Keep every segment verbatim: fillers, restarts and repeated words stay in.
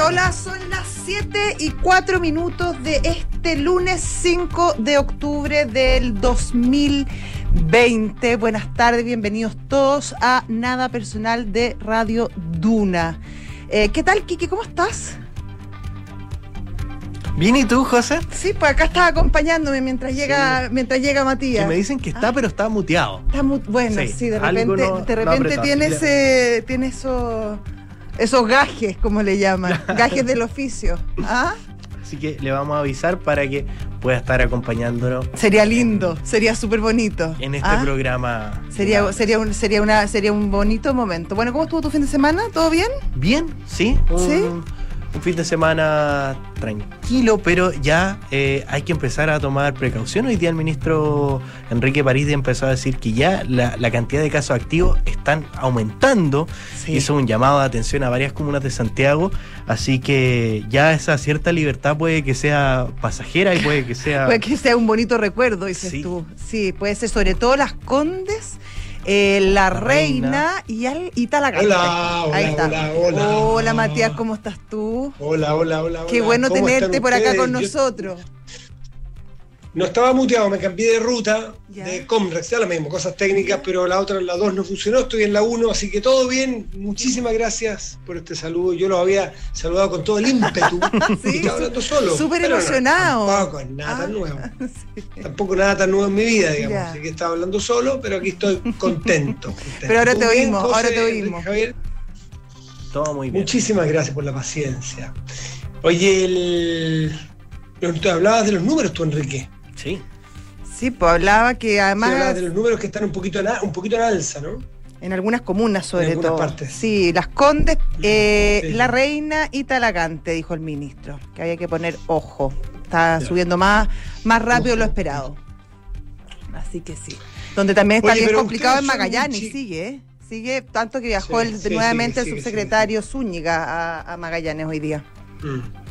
Hola, son las siete y cuatro minutos de este lunes cinco de octubre del dos mil veinte. Buenas tardes, bienvenidos todos a Nada Personal de Radio Duna. Eh, ¿Qué tal, Quique? ¿Cómo estás? Bien, ¿y tú, José? Sí, pues acá estás acompañándome mientras llega, sí. mientras llega Matías. Que me dicen que está, ah. pero está muteado. Está mu- bueno, sí, sí, de repente, no, de repente no tiene ese, tiene esos, esos gajes, como le llaman, gajes del oficio. ¿Ah? Así que le vamos a avisar para que pueda estar acompañándonos. Sería lindo, en, sería súper bonito. En este ¿Ah? programa. Sería, sería un, sería una, sería un bonito momento. Bueno, ¿cómo estuvo tu fin de semana? ¿Todo bien? Bien, sí. Un, ¿Sí? Un fin de semana tranquilo, pero ya eh, hay que empezar a tomar precaución. Hoy día el ministro Enrique París empezó a decir que ya la, la cantidad de casos activos están aumentando. Sí. Hizo un llamado de atención a varias comunas de Santiago, así que ya esa cierta libertad puede que sea pasajera y puede que sea... puede que sea un bonito recuerdo, dices sí. tú. Sí, puede ser sobre todo Las Condes, Eh, la, la reina, reina y, al, y Talagante. Hola, hola, Ahí está. hola, hola. Hola, Matías, ¿cómo estás tú? Hola, hola, hola. Qué hola. bueno tenerte por acá con Yo... nosotros. No estaba muteado, me cambié de ruta, ya. de Comrex, ya lo mismo, cosas técnicas, pero la otra, la dos no funcionó, estoy en la uno, así que todo bien. Muchísimas gracias por este saludo. Yo lo había saludado con todo el ímpetu. Sí, y estaba hablando solo. Súper emocionado. No, tampoco es nada ah, tan nuevo. Sí. Tampoco nada tan nuevo en mi vida, digamos. Ya. Así que estaba hablando solo, pero aquí estoy contento. contento. Pero ahora te bien, oímos, José, ahora te oímos. Javier. Todo muy bien. Muchísimas gracias por la paciencia. Oye, el... ¿te hablabas de los números tú, Enrique? Sí. Sí, pues hablaba que además... Sí, hablabas de los números que están un poquito en, un poquito en alza, ¿no? En algunas comunas, sobre en algunas todo. Partes. Sí, Las Condes, eh, sí. La Reina y Talagante, dijo el ministro, que había que poner ojo. Está ya. subiendo más, más rápido de lo esperado. Así que sí. Donde también está Oye, bien complicado en Magallanes, chi- sigue, ¿eh? Sigue, tanto que viajó sí, el, sí, nuevamente sigue, el subsecretario sigue, sigue. Zúñiga a, a Magallanes hoy día. Mm.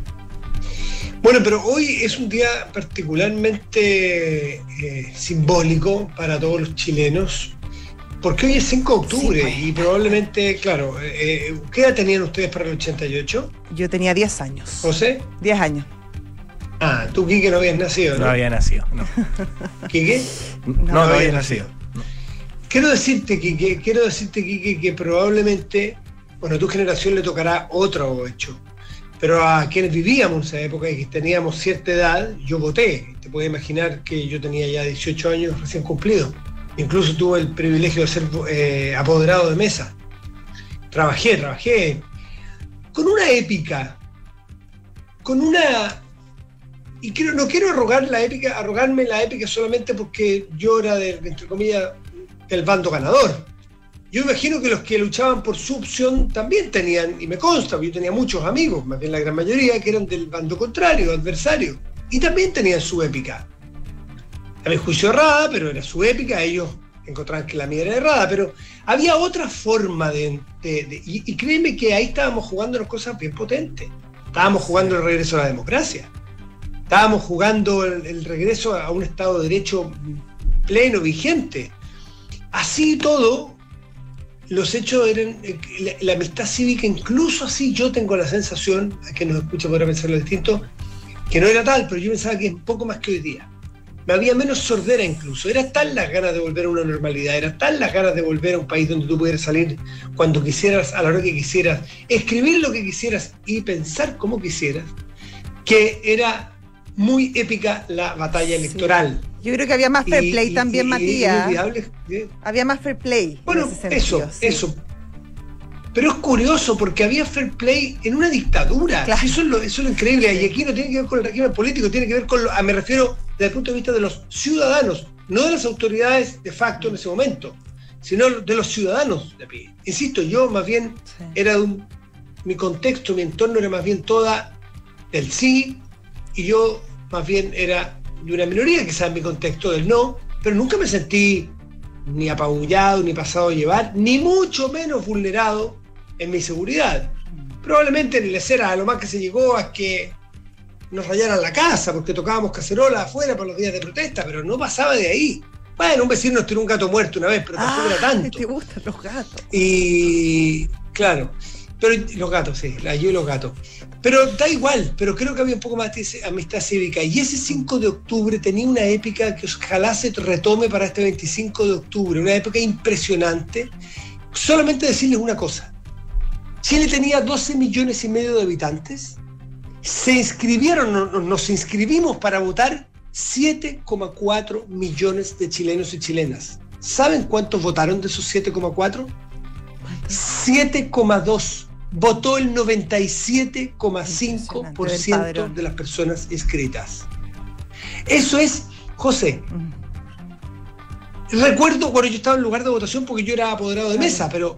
Bueno, pero hoy es un día particularmente eh, simbólico para todos los chilenos, porque hoy es cinco de octubre sí, pues. y probablemente, claro, eh, ¿qué edad tenían ustedes para el ochenta y ocho? Yo tenía diez años. ¿José? diez años. Ah, tú, Quique, no habías nacido, ¿no? No había nacido, no. ¿Quique? No, no, no había, había nacido. nacido. No. Quiero decirte, Quique, quiero decirte, Quique, que probablemente, bueno, a tu generación le tocará otro hecho. Pero a quienes vivíamos en esa época y que teníamos cierta edad, yo voté. Te puedes imaginar que yo tenía ya dieciocho años recién cumplidos. Incluso tuve el privilegio de ser eh, apoderado de mesa. Trabajé, trabajé con una épica, con una... Y quiero, no quiero arrogar la épica, arrogarme la épica solamente porque yo era, de, entre comillas, del bando ganador. Yo imagino que los que luchaban por su opción también tenían, y me consta, yo tenía muchos amigos, más bien la gran mayoría, que eran del bando contrario, adversario, y también tenían su épica. A mi juicio errada, pero era su épica, ellos encontraban que la mía era errada, pero había otra forma de... de, de y, y créeme que ahí estábamos jugando las cosas bien potentes. Estábamos jugando el regreso a la democracia. Estábamos jugando el, el regreso a un Estado de Derecho pleno, vigente. Así todo... Los hechos eran la, la amistad cívica, incluso así yo tengo la sensación, a quien nos escucha podrá pensarlo distinto, que no era tal, pero yo pensaba que es un poco más que hoy día. Me había menos sordera incluso, era tal las ganas de volver a una normalidad, era tal las ganas de volver a un país donde tú pudieras salir cuando quisieras, a la hora que quisieras, escribir lo que quisieras y pensar como quisieras, que era muy épica la batalla sí. electoral. Yo creo que había más fair play y, también, y, Matías. Y, y había más fair play. Bueno, en ese sentido, eso, sí. eso. Pero es curioso porque había fair play en una dictadura. Claro. Eso, es lo, eso es lo increíble. Sí. Y aquí no tiene que ver con el régimen político, tiene que ver con, lo, me refiero desde el punto de vista de los ciudadanos, no de las autoridades de facto en ese momento, sino de los ciudadanos de a pie. Insisto, yo más bien sí. era de un, mi contexto, mi entorno era más bien toda del sí, y yo más bien era de una minoría, quizás en mi contexto del no, pero nunca me sentí ni apabullado, ni pasado a llevar, ni mucho menos vulnerado en mi seguridad. Probablemente en el escena a lo más que se llegó es que nos rayaran la casa porque tocábamos cacerolas afuera por los días de protesta, pero no pasaba de ahí. Bueno, un vecino nos tiró un gato muerto una vez, pero tampoco ah, era tanto. ¿Te gustan los gatos? Y claro, Pero los gatos, sí, la yo y los gatos. Pero da igual, pero creo que había un poco más de amistad cívica. Y ese cinco de octubre tenía una épica que ojalá se retome para este veinticinco de octubre, una época impresionante. Solamente decirles una cosa. Chile tenía doce millones y medio de habitantes. Se inscribieron, nos inscribimos para votar siete coma cuatro millones de chilenos y chilenas. ¿Saben cuántos votaron de esos siete coma cuatro? siete coma dos. Votó el noventa y siete coma cinco por ciento de las personas inscritas. Eso es, José. Mm. Recuerdo cuando yo estaba en lugar de votación, porque yo era apoderado de mesa, pero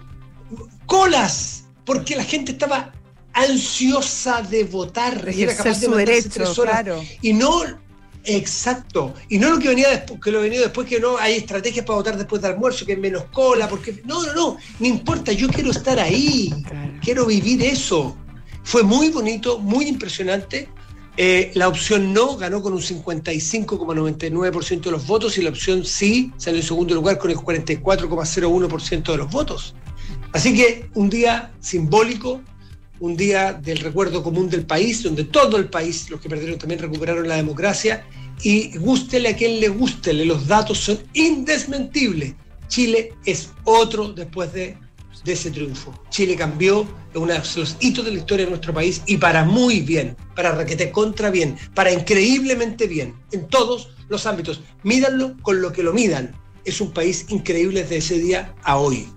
colas, porque la gente estaba ansiosa de votar, y era capaz de su derecho, claro. Y no, exacto, y no lo que venía después, que lo venía después, que no hay estrategias para votar después de almuerzo, que es menos cola, porque no, no, no, no importa, yo quiero estar ahí, claro. Quiero vivir eso. Fue muy bonito, muy impresionante. Eh, la opción no ganó con un cincuenta y cinco coma noventa y nueve por ciento de los votos y la opción sí salió en segundo lugar con el cuarenta y cuatro coma cero uno por ciento de los votos. Así que un día simbólico, un día del recuerdo común del país, donde todo el país, los que perdieron también recuperaron la democracia, y gústele a quien le gústele, los datos son indesmentibles. Chile es otro después de, de ese triunfo. Chile cambió, es uno de los hitos de la historia de nuestro país, y para muy bien, para requete contra bien, para increíblemente bien, en todos los ámbitos. Mídanlo con lo que lo midan. Es un país increíble desde ese día a hoy.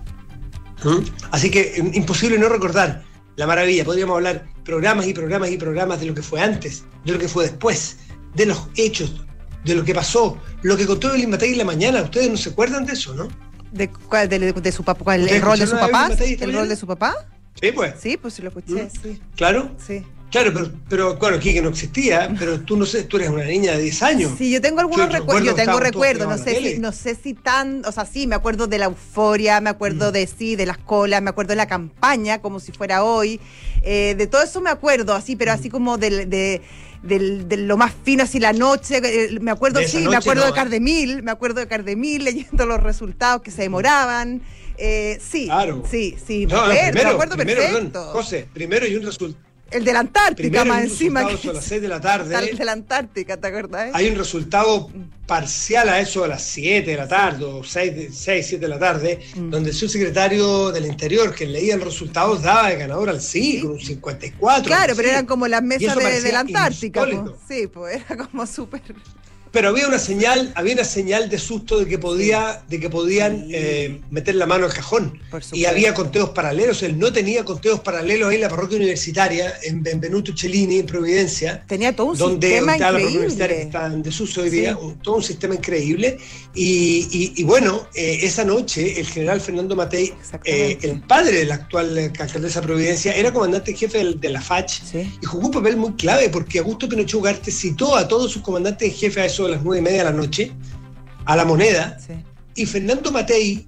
¿Mm? Así que imposible no recordar la maravilla. Podríamos hablar programas y programas y programas de lo que fue antes, de lo que fue después, de los hechos, de lo que pasó, lo que contó Evelyn Matei en la mañana. Ustedes no se acuerdan de eso, ¿no? ¿De, cuál, de, de su papá? ¿El, el rol de su papá? ¿El rol de su papá? Sí, pues. Sí, pues sí lo escuché, ¿Mm? Sí. ¿Claro? Sí. Claro, pero, pero bueno, aquí que no existía, pero tú no sé, tú eres una niña de diez años. Sí, yo tengo algunos recuerdos, yo tengo recuerdos, no sé si, no sé si tan, o sea, sí, me acuerdo de la euforia, me acuerdo mm. de sí, de las colas, me acuerdo de la campaña, como si fuera hoy, eh, de todo eso me acuerdo, así, pero así como de, de, de, de lo más fino, así la noche, eh, me acuerdo, sí, noche, me acuerdo no, de Cardemil, me acuerdo de Cardemil leyendo los resultados que se demoraban, eh, sí, claro. sí, sí, no, me, acuerdo, primero, me acuerdo primero, perfecto. Perdón, José, primero hay un resultado. El de la Antártica, Primero más hay un encima. Que a las seis de la tarde. El de la Antártica, ¿te acuerdas? Hay un resultado parcial a eso a las siete de la tarde, o seis, siete de la tarde, mm. donde el subsecretario del Interior, que leía los resultados, daba de ganador al sí, sí. con un cincuenta y cuatro. Claro, pero sí. eran como las mesas de, de la Antártica. Pues. Sí, pues era como súper... Pero había una señal, había una señal de susto de que podía, de que podían eh, meter la mano al cajón. Y había conteos paralelos. Él no tenía conteos paralelos ahí en la parroquia universitaria, en Benvenuto Cellini, en Providencia. Tenía todo un donde sistema increíble. Donde la parroquia universitaria que está en desuso hoy día, sí. un, todo un sistema increíble. Y, y, y bueno, eh, esa noche el general Fernando Matei, eh, el padre de la actual alcaldesa de Providencia, era comandante en jefe de, de la F A C, sí. y jugó un papel muy clave porque Augusto Pinochet Ugarte citó a todos sus comandantes en jefe a eso de las nueve y media de la noche, a la moneda, sí. y Fernando Matei,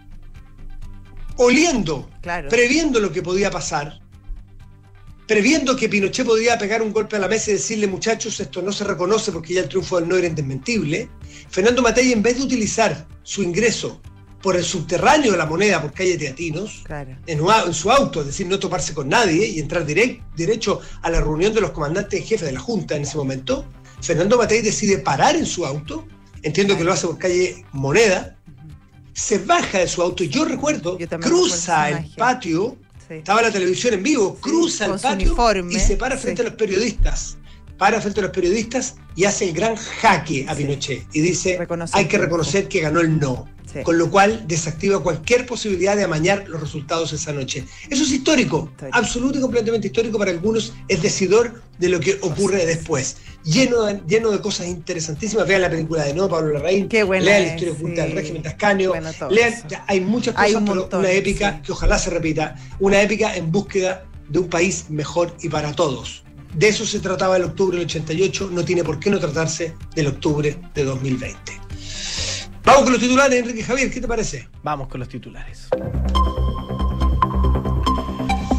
oliendo, claro. previendo lo que podía pasar, previendo que Pinochet podía pegar un golpe a la mesa y decirle, muchachos, esto no se reconoce porque ya el triunfo del no era indesmentible, Fernando Matei, en vez de utilizar su ingreso por el subterráneo de la moneda, por calle Teatinos, claro. en, en su auto, es decir, no toparse con nadie y entrar direct, derecho a la reunión de los comandantes en jefe de la Junta en ese momento, Fernando Matei decide parar en su auto, entiendo que lo hace por calle Moneda, se baja de su auto, y yo recuerdo, yo cruza el patio, sí. estaba la televisión en vivo, sí, cruza el patio uniforme, y se para frente sí. a los periodistas, para frente a los periodistas y hace el gran jaque a Pinochet, sí. y dice, reconocer hay que reconocer que ganó el no. Sí. Con lo cual desactiva cualquier posibilidad de amañar los resultados esa noche. Eso es histórico, histórico. absoluto y completamente histórico para algunos, es decidor de lo que ocurre después. Lleno de, lleno de cosas interesantísimas. Vean la película de nuevo, Pablo Larraín, lean la historia oculta sí. del régimen Tascanio, bueno, lean, hay muchas cosas, hay un montón, pero una épica sí. que ojalá se repita, una épica en búsqueda de un país mejor y para todos. De eso se trataba el octubre del ochenta y ocho, no tiene por qué no tratarse del octubre de dos mil veinte. Vamos con los titulares, Enrique Javier, ¿qué te parece? Vamos con los titulares.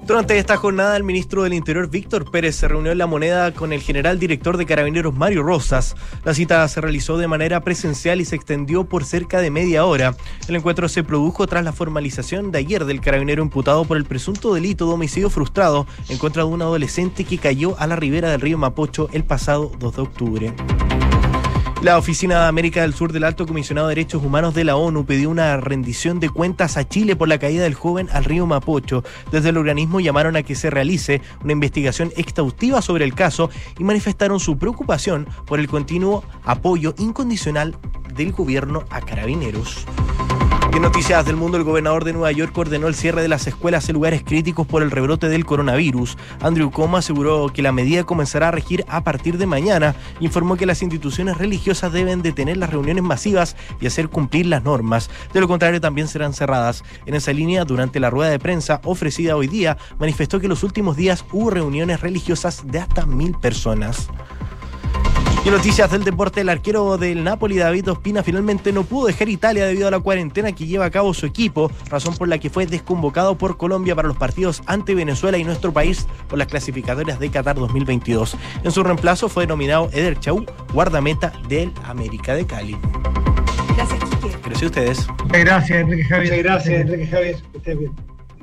Durante esta jornada, el ministro del Interior, Víctor Pérez, se reunió en La Moneda con el general director de Carabineros, Mario Rosas. La cita se realizó de manera presencial y se extendió por cerca de media hora. El encuentro se produjo tras la formalización de ayer del carabinero imputado por el presunto delito de homicidio frustrado en contra de un adolescente que cayó a la ribera del río Mapocho el pasado dos de octubre. La Oficina de América del Sur del Alto Comisionado de Derechos Humanos de la ONU pidió una rendición de cuentas a Chile por la caída del joven al río Mapocho. Desde el organismo llamaron a que se realice una investigación exhaustiva sobre el caso y manifestaron su preocupación por el continuo apoyo incondicional del gobierno a Carabineros. En noticias del mundo, el gobernador de Nueva York ordenó el cierre de las escuelas en lugares críticos por el rebrote del coronavirus. Andrew Cuomo aseguró que la medida comenzará a regir a partir de mañana. Informó que las instituciones religiosas deben detener las reuniones masivas y hacer cumplir las normas. De lo contrario, también serán cerradas. En esa línea, durante la rueda de prensa ofrecida hoy día, manifestó que en los últimos días hubo reuniones religiosas de hasta mil personas. Y noticias del deporte, el arquero del Napoli, David Ospina, finalmente no pudo dejar Italia debido a la cuarentena que lleva a cabo su equipo, razón por la que fue desconvocado por Colombia para los partidos ante Venezuela y nuestro país por las clasificatorias de Qatar dos mil veintidós. En su reemplazo fue nominado Eder Chau, guardameta del América de Cali. Gracias, Quique. Gracias a ustedes. Muchas gracias, Enrique Javier. Muchas gracias, Enrique Javier. Que estés bien.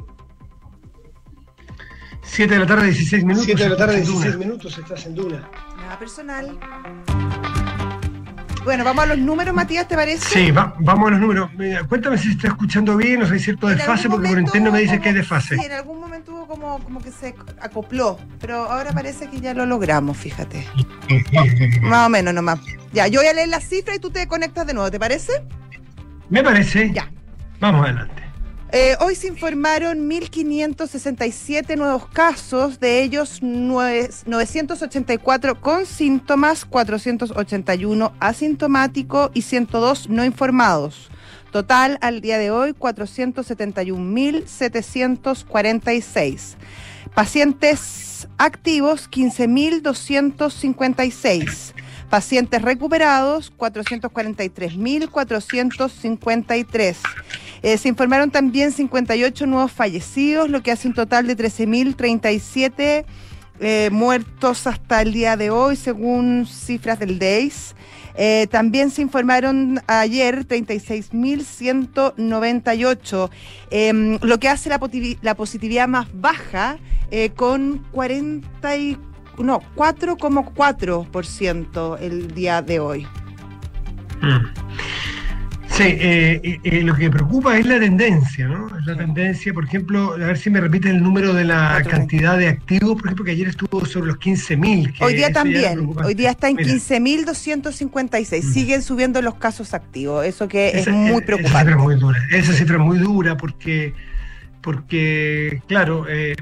siete de la tarde, dieciséis minutos. siete de la tarde, dieciséis minutos, estás en Duna. Nada personal. Bueno, vamos a los números, Matías, ¿te parece? Sí, va, vamos a los números. Mira, cuéntame si se está escuchando bien o si hay cierto desfase, porque por interno me dice que hay desfase. Sí, en algún momento hubo como, como que se acopló, pero ahora parece que ya lo logramos, fíjate. Más o menos nomás. Ya, yo voy a leer las cifras y tú te conectas de nuevo, ¿te parece? Me parece. Ya. Vamos adelante. Eh, hoy se informaron mil quinientos sesenta y siete nuevos casos, de ellos novecientos ochenta y cuatro con síntomas, cuatrocientos ochenta y uno asintomáticos y ciento dos no informados. Total, al día de hoy, cuatrocientos setenta y un mil setecientos cuarenta y seis. Pacientes activos, quince mil doscientos cincuenta y seis. Pacientes recuperados, cuatrocientos cuarenta y tres mil cuatrocientos cincuenta y tres. Eh, se informaron también cincuenta y ocho nuevos fallecidos, lo que hace un total de trece mil treinta y siete eh, muertos hasta el día de hoy, según cifras del D E I S. Eh, también se informaron ayer treinta y seis mil ciento noventa y ocho, eh, lo que hace la, la positividad más baja, eh, con cuarenta y no, cuatro coma cuatro por ciento el día de hoy. Mm. Sí, eh, eh, lo que preocupa es la tendencia, ¿no? Es la tendencia, por ejemplo, a ver si me repite el número de la cantidad de activos, por ejemplo, que ayer estuvo sobre los quince mil. Hoy día también, hoy día está en quince mil doscientos cincuenta y seis, mm. siguen subiendo los casos activos, eso que esa, es muy preocupante. Esa cifra es muy dura, esa cifra es muy dura porque, porque claro, eh,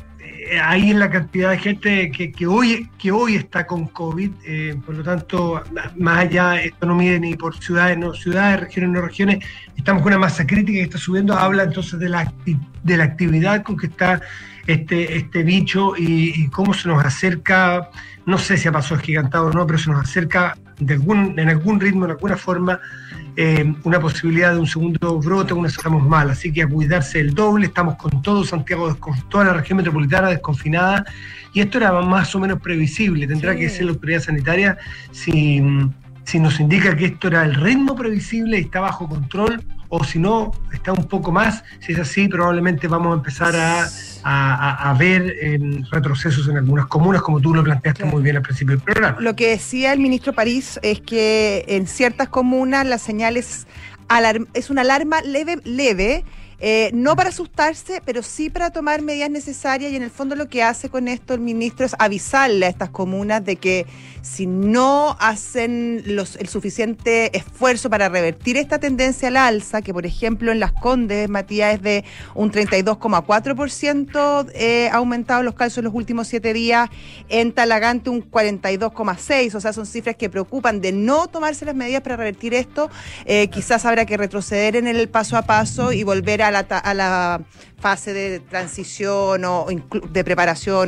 ahí en la cantidad de gente que, que hoy que hoy está con COVID, eh, por lo tanto, más allá, esto no mide ni por ciudades, no ciudades, regiones, no regiones, estamos con una masa crítica que está subiendo, habla entonces de la, de la actividad con que está este, este bicho y, y cómo se nos acerca, no sé si a paso gigantado o no, pero se nos acerca de algún, en algún ritmo, en alguna forma, Eh, una posibilidad de un segundo brote, una estamos mal, así que a cuidarse el doble. Estamos con todo Santiago, con toda la región metropolitana desconfinada, y esto era más o menos previsible. Tendrá sí. que ser la autoridad sanitaria si, si nos indica que esto era el ritmo previsible y está bajo control, o si no, está un poco más. Si es así, probablemente vamos a empezar a, a, a ver eh, retrocesos en algunas comunas, como tú lo planteaste claro. muy bien al principio del programa. Lo que decía el ministro París es que en ciertas comunas la señal es, alarm- es una alarma leve, leve eh, no para asustarse, pero sí para tomar medidas necesarias, y en el fondo lo que hace con esto el ministro es avisarle a estas comunas de que si no hacen los, el suficiente esfuerzo para revertir esta tendencia al alza, que por ejemplo en Las Condes, Matías, es de un treinta y dos coma cuatro por ciento eh, ha aumentado los casos en los últimos siete días, en Talagante un cuarenta y dos coma seis por ciento, o sea, son cifras que preocupan. De no tomarse las medidas para revertir esto, eh, quizás habrá que retroceder en el paso a paso y volver a la, a la fase de transición o de preparación o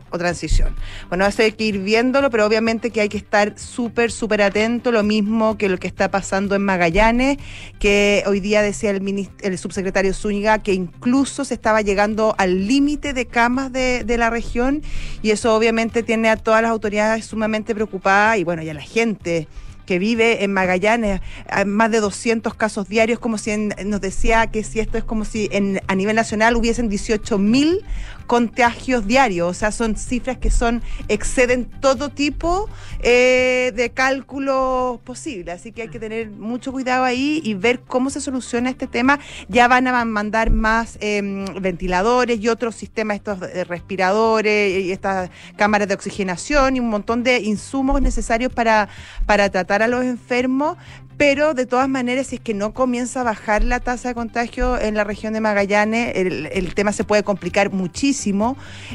o transición. Bueno, eso hay que ir viéndolo, pero obviamente que hay que estar súper, súper atento, lo mismo que lo que está pasando en Magallanes, que hoy día decía el, minist- el subsecretario Zúñiga que incluso se estaba llegando al límite de camas de, de la región, y eso obviamente tiene a todas las autoridades sumamente preocupadas, y bueno, y a la gente que vive en Magallanes, más de doscientos casos diarios, como si en, nos decía que si esto es como si en, a nivel nacional hubiesen dieciocho mil contagios diarios, o sea, son cifras que son exceden todo tipo eh, de cálculos posibles, así que hay que tener mucho cuidado ahí y ver cómo se soluciona este tema. Ya van a mandar más eh, ventiladores y otros sistemas, estos de respiradores y estas cámaras de oxigenación y un montón de insumos necesarios para, para tratar a los enfermos, pero de todas maneras, si es que no comienza a bajar la tasa de contagio en la región de Magallanes, el, el tema se puede complicar muchísimo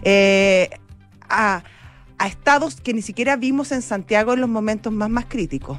eh, a, a estados que ni siquiera vimos en Santiago en los momentos más, más críticos.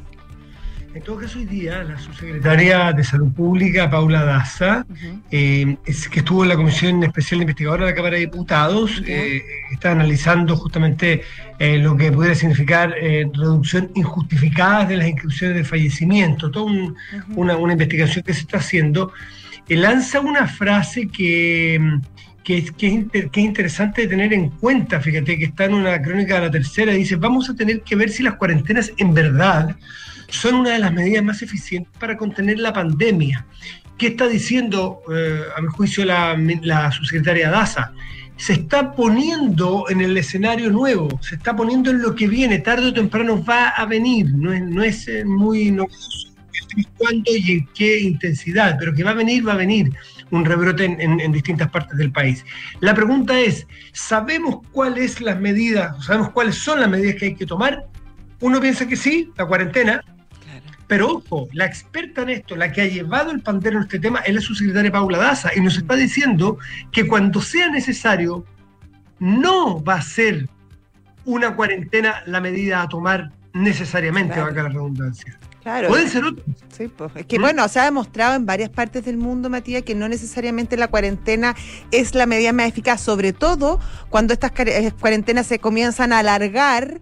En todo caso, hoy día la subsecretaria de Salud Pública, Paula Daza, uh-huh. eh, es, que estuvo en la Comisión Especial de Investigadora de la Cámara de Diputados, uh-huh. eh, está analizando justamente eh, lo que pudiera significar eh, reducción injustificada de las inscripciones de fallecimiento, toda un, uh-huh. una, una investigación que se está haciendo. Eh, lanza una frase que... Que es, que, es inter, que es interesante de tener en cuenta, fíjate que está en una crónica de La Tercera, dice, vamos a tener que ver si las cuarentenas en verdad son una de las medidas más eficientes para contener la pandemia. ¿Qué está diciendo, eh, a mi juicio, la, la subsecretaria Daza? Se está poniendo en el escenario nuevo, se está poniendo en lo que viene, tarde o temprano va a venir, no es, no es muy novedoso cuándo y en qué intensidad, pero que va a venir, va a venir un rebrote en, en, en distintas partes del país. La pregunta es, ¿sabemos cuáles las medidas, sabemos cuáles son las medidas que hay que tomar? Uno piensa que sí, la cuarentena, claro. Pero ojo, la experta en esto, la que ha llevado el pandero en este tema, es la subsecretaria Paula Daza, y nos está diciendo que cuando sea necesario, no va a ser una cuarentena la medida a tomar necesariamente, claro. Valga la redundancia. Claro. Pueden ser otros. Sí, pues. Es que, ¿Mm? bueno, se ha demostrado en varias partes del mundo, Matías, que no necesariamente la cuarentena es la medida más eficaz, sobre todo cuando estas cuarentenas se comienzan a alargar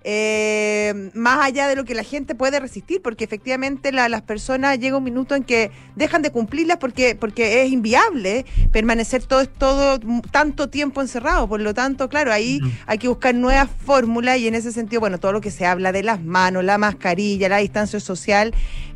eh, más allá de lo que la gente puede resistir, porque efectivamente la, las personas llega un minuto en que dejan de cumplirlas porque porque es inviable permanecer todo todo tanto tiempo encerrado. Por lo tanto, claro, ahí uh-huh. hay que buscar nuevas fórmulas, y en ese sentido, bueno, todo lo que se habla de las manos, la mascarilla, la distancia social,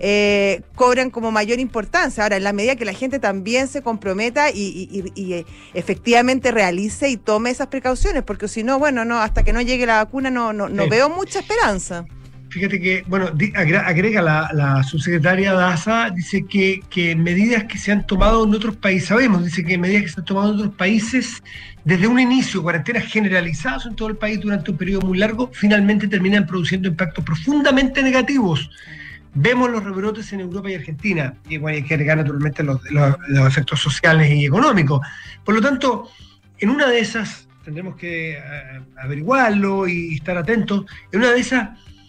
eh, cobran como mayor importancia. Ahora, en la medida que la gente también se comprometa y, y, y, y efectivamente realice y tome esas precauciones, porque si no, bueno, no, hasta que no llegue la vacuna no, no, no sí. veo mucha esperanza. Fíjate que, bueno, agrega la, la subsecretaria Daza, dice que, que medidas que se han tomado en otros países, sabemos, dice que medidas que se han tomado en otros países desde un inicio, cuarentenas generalizadas en todo el país durante un periodo muy largo, finalmente terminan produciendo impactos profundamente negativos. Vemos los rebrotes en Europa y Argentina, y bueno, hay que agregar naturalmente los, los, los efectos sociales y económicos. Por lo tanto, en una de esas, tendremos que uh, averiguarlo y estar atentos, en una de esas,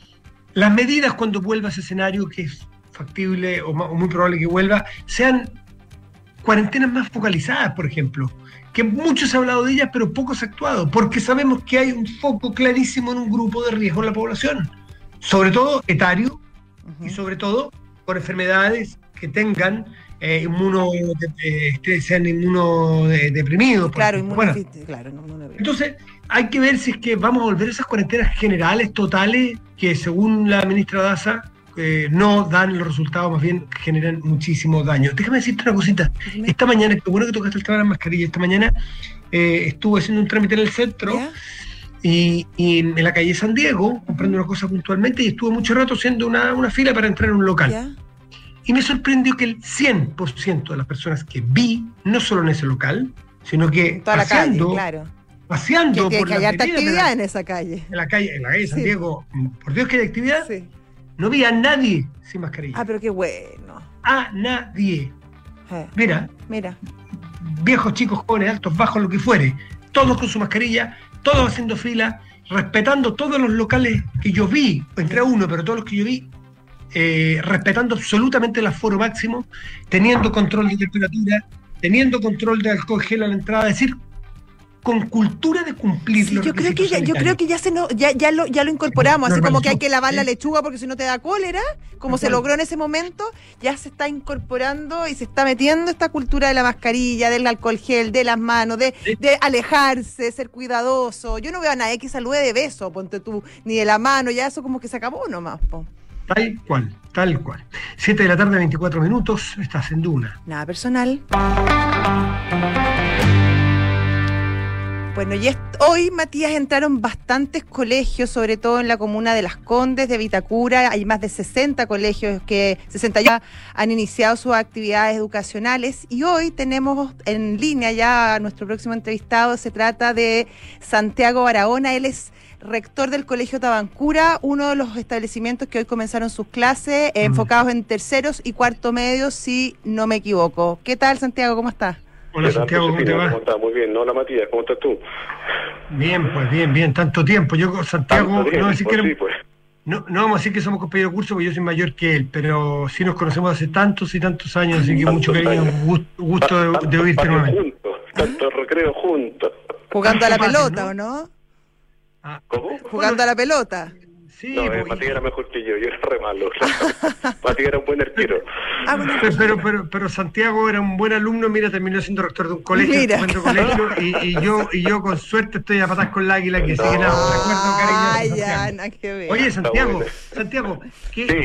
las medidas cuando vuelva a ese escenario, que es factible o, más, o muy probable que vuelva, sean cuarentenas más focalizadas, por ejemplo, que mucho se ha hablado de ellas, pero poco se ha actuado, porque sabemos que hay un foco clarísimo en un grupo de riesgo en la población, sobre todo etario, uh-huh. y sobre todo por enfermedades que tengan eh, inmuno, eh, sean inmunodeprimidos. Claro, inmuno, bueno, claro, inmuno. Entonces, hay que ver si es que vamos a volver a esas cuarentenas generales, totales, que según la ministra Daza, eh, no dan los resultados, más bien generan muchísimo daño. Déjame decirte una cosita. Dime. Esta mañana, qué bueno que tocaste el tema de las mascarillas, esta mañana eh, estuve haciendo un trámite en el centro, ¿ya? Y, y en la calle San Diego, comprando una cosa puntualmente, y estuve mucho rato haciendo una, una fila para entrar a un local. ¿Ya? Y me sorprendió que el cien por ciento de las personas que vi, no solo en ese local, sino que toda paseando, la calle, claro. paseando que, por que la hay harta actividad la, en esa calle. En la calle, en la calle San sí. Diego, por Dios que hay actividad, sí. No vi a nadie sin mascarilla. Ah, pero qué bueno. A nadie. Eh. Mira, Mira. Viejos, chicos, jóvenes, altos, bajos, lo que fuere, todos con su mascarilla, todos haciendo fila, respetando todos los locales que yo vi, entré a uno, pero todos los que yo vi, eh, respetando absolutamente el aforo máximo, teniendo control de temperatura, teniendo control de alcohol gel a la entrada, es decir, con cultura de cumplir sí, los yo creo que ya, yo creo que ya se no, ya, ya lo ya lo incorporamos, así como que hay que lavar la lechuga porque si no te da cólera, como se logró en ese momento, ya se está incorporando y se está metiendo esta cultura de la mascarilla, del alcohol gel, de las manos, de, de alejarse, de ser cuidadoso. Yo no veo a nadie que salude de beso, ponte tú, ni de la mano, ya eso como que se acabó nomás, po. Tal cual, tal cual. Siete de la tarde, veinticuatro minutos, estás en Duna. Nada personal. Bueno, y est- hoy, Matías, entraron bastantes colegios, sobre todo en la comuna de Las Condes, de Vitacura. Hay más de sesenta colegios que sesenta ya han iniciado sus actividades educacionales. Y hoy tenemos en línea ya a nuestro próximo entrevistado. Se trata de Santiago Barahona. Él es rector del Colegio Tabancura, uno de los establecimientos que hoy comenzaron sus clases, eh, mm. enfocados en terceros y cuarto medios, si no me equivoco. ¿Qué tal, Santiago? ¿Cómo estás? Hola Santiago, ¿cómo te va? ¿Cómo estás? Muy bien. Hola Matías, ¿cómo estás tú? Bien, pues bien, bien, tanto tiempo. Yo, Santiago, tanto tiempo, no, decir que era, sí, pues. no, no vamos a decir que somos compañeros de curso porque yo soy mayor que él, pero sí nos conocemos hace tantos y tantos años, así que mucho cariño, gusto, gusto de, de oírte nuevamente. Juntos, tantos recreos juntos. Jugando a la pelota, ¿o no? Ah, ¿cómo? Jugando bueno, a la pelota. Sí, no, eh, Matías era mejor que yo, yo era re malo. Matías era un buen arquero. Ah, bueno, pero, pero, pero, pero Santiago era un buen alumno, mira, terminó siendo rector de un colegio, un colegio y, y yo y yo con suerte estoy a patas con la águila, que no. sigue nada, recuerdo cariño. Ya, nada que ver. Oye, Santiago, Santiago, ¿qué, sí.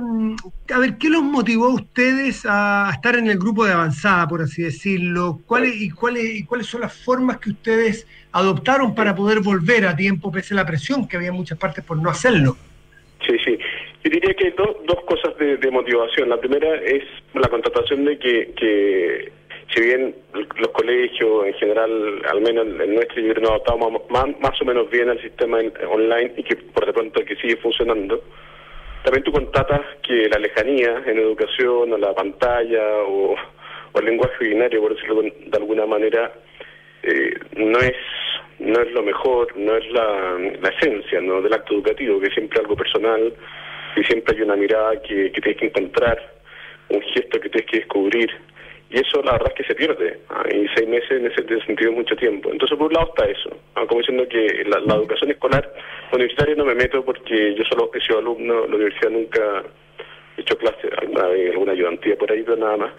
qué, a ver, ¿qué los motivó a ustedes a estar en el grupo de avanzada, por así decirlo? ¿Cuáles y cuáles y cuáles son las formas que ustedes adoptaron para poder volver a tiempo pese a la presión que había en muchas partes por no hacerlo? Sí, sí. Yo diría que hay do, dos cosas de, de motivación. La primera es la constatación de que, que si bien los colegios en general, al menos el nuestro, yo creo que nos adaptamos más, más o menos bien al sistema online y que por de pronto que sigue funcionando, también tú constatas que la lejanía en educación o la pantalla o, o el lenguaje binario, por decirlo de alguna manera, Eh, no es no es lo mejor, no es la, la esencia, ¿no?, del acto educativo, que siempre es algo personal, que siempre hay una mirada que, que tienes que encontrar, un gesto que tienes que descubrir, y eso la verdad es que se pierde, ¿ah? Y seis meses en ese sentido es mucho tiempo. Entonces por un lado está eso, ¿ah? Como diciendo que la, la educación escolar universitaria no me meto porque yo solo he sido alumno, la universidad nunca he hecho clases, alguna vez alguna ayudantía por ahí, pero nada más.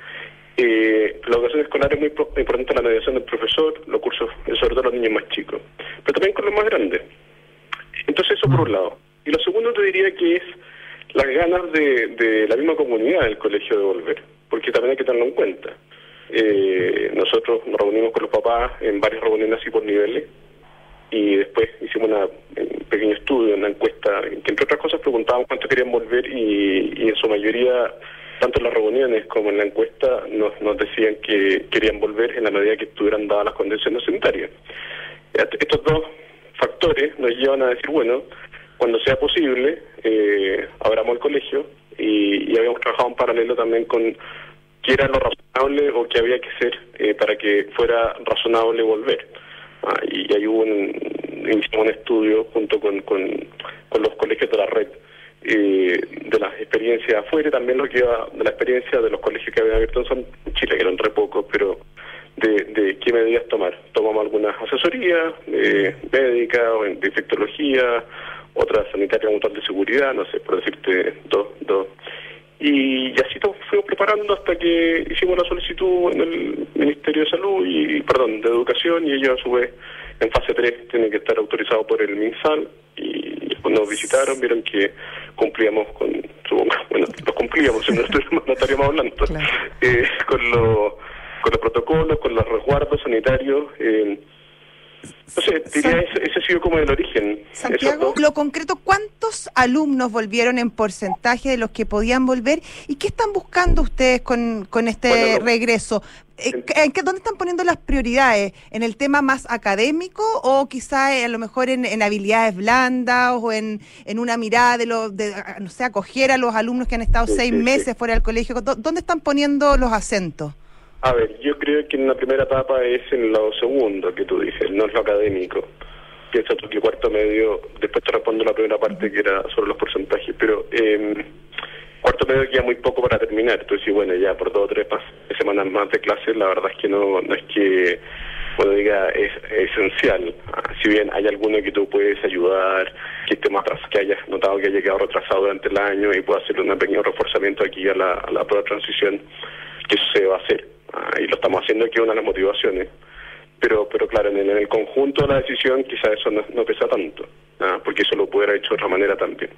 Eh, la educación escolar es muy pro- importante, la mediación del profesor, los cursos, sobre todo los niños más chicos, pero también con los más grandes. Entonces eso por un lado. Y lo segundo te diría que es las ganas de, de la misma comunidad del colegio de volver, porque también hay que tenerlo en cuenta. Eh, nosotros nos reunimos con los papás en varias reuniones así por niveles, y después hicimos una, un pequeño estudio, una encuesta, que entre otras cosas preguntábamos cuánto querían volver, y, y en su mayoría, tanto en las reuniones como en la encuesta, nos, nos decían que querían volver en la medida que estuvieran dadas las condiciones sanitarias. Estos dos factores nos llevan a decir, bueno, cuando sea posible, eh, abramos el colegio, y, y habíamos trabajado en paralelo también con qué era lo razonable o qué había que hacer eh, para que fuera razonable volver. Ah, y ahí hubo un, hicimos un estudio junto con, con, con los colegios de la red, Eh, de las experiencias afuera y también lo que iba de la experiencia de los colegios que habían abierto en Chile, que eran re pocos, pero de, de qué medidas tomar. Tomamos algunas asesorías eh, médicas o de infectología, otras sanitarias, un tal de seguridad, no sé, por decirte dos, dos. Y, y así nos fuimos preparando hasta que hicimos la solicitud en el Ministerio de Salud y, perdón, de Educación, y ellos a su vez en fase tres tienen que estar autorizados por el MinSal, y cuando nos visitaron vieron que cumplíamos con, supongo, bueno, los cumplíamos, si no, no estaríamos hablando, claro. eh, con, lo, con los protocolos, con los resguardos sanitarios. Eh, no sé, diría ese, ese ha sido como el origen. Santiago, lo concreto, ¿cuántos alumnos volvieron en porcentaje de los que podían volver? ¿Y qué están buscando ustedes con, con este bueno, no. regreso? ¿En, en qué, ¿Dónde están poniendo las prioridades? ¿En el tema más académico o quizá eh, a lo mejor en, en habilidades blandas o en, en una mirada de, lo, de, no sé, acoger a los alumnos que han estado sí, seis sí, meses sí. fuera del colegio? ¿Dónde están poniendo los acentos? A ver, yo creo que en la primera etapa es en lo segundo que tú dices, no es lo académico. Piensa tú que el cuarto medio, después te respondo la primera parte que era sobre los porcentajes, pero eh, cuarto medio queda muy poco para terminar. Entonces, bueno, ya por dos o tres más, semanas más de clases, la verdad es que no, no es que uno diga es, es esencial. Si bien hay alguno que tú puedes ayudar, que esté más atrás, que hayas notado que haya quedado retrasado durante el año y pueda hacer un pequeño reforzamiento aquí a la, a la prueba de transición, que eso se va a hacer. Ah, y lo estamos haciendo, que es una de las motivaciones. Pero pero claro, en el, en el conjunto de la decisión quizás eso no, no pesa tanto, ¿ah? Porque eso lo pudiera haber hecho de otra manera también.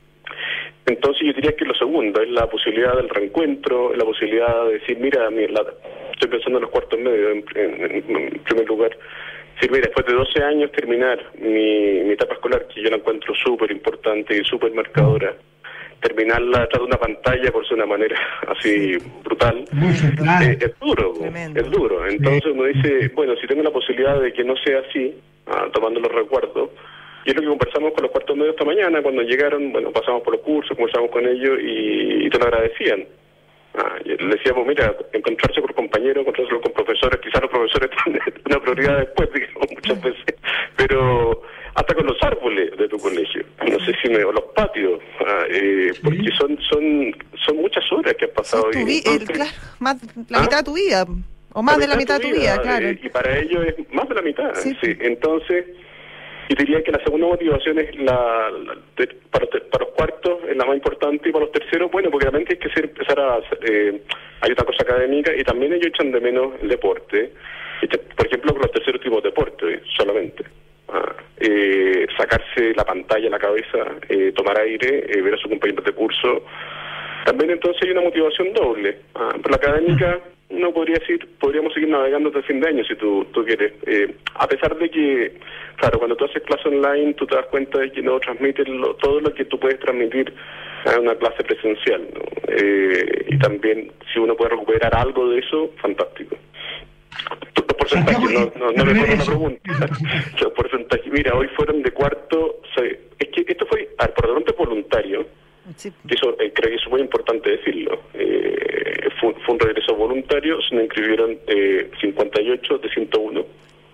Entonces yo diría que lo segundo es la posibilidad del reencuentro, la posibilidad de decir, mira, mira la, estoy pensando en los cuartos medios en, en, en primer lugar, decir, mira, después de doce años terminar mi, mi etapa escolar, que yo la encuentro súper importante y súper marcadora, terminarla detrás de una pantalla por ser una manera así brutal, eh, es duro, Tremendo. es duro. Entonces uno dice, bueno, si tengo la posibilidad de que no sea así, ah, tomando los recuerdos, y es lo que conversamos con los cuartos medios esta mañana, cuando llegaron, bueno, pasamos por los cursos, conversamos con ellos y, y te lo agradecían. Ah, le decíamos, mira, encontrarse con compañeros, encontrarse con profesores, quizás los profesores tienen una prioridad después, digamos, muchas veces, pero hasta con los árboles de tu colegio, no sé si me, o los patios, ah, eh, porque son son son muchas horas que has pasado sí, ahí. Entonces, el, claro, más la ¿ah? mitad de tu vida, o más la de la mitad de tu vida, vida claro. Eh, y para ellos es más de la mitad, sí. sí. Entonces, yo diría que la segunda motivación es la, la de, para, para los cuartos es la más importante, y para los terceros, bueno, porque realmente hay que ser, empezar a hacer, eh, hay otra cosa académica, y también ellos echan de menos el deporte, por ejemplo, con los terceros tipos de deporte, solamente. Ah, eh, sacarse la pantalla a la cabeza, eh, tomar aire, eh, ver a sus compañeros de curso. También entonces hay una motivación doble. Ah, por la académica, uno podría decir, podríamos seguir navegando hasta el fin de año si tú, tú quieres. Eh, a pesar de que, claro, cuando tú haces clase online, tú te das cuenta de que no transmites lo, todo lo que tú puedes transmitir en una clase presencial, ¿no? Eh, y también, si uno puede recuperar algo de eso, fantástico. Los porcentajes, no, no, no me acuerdo la pregunta. Los porcentajes, mira, hoy fueron de cuarto, o sea, es que esto fue, a ver, por de pronto voluntario, sí. Que eso eh, creo que es muy importante decirlo, eh, fue, fue un regreso voluntario, se nos inscribieron eh, cincuenta y ocho de ciento uno.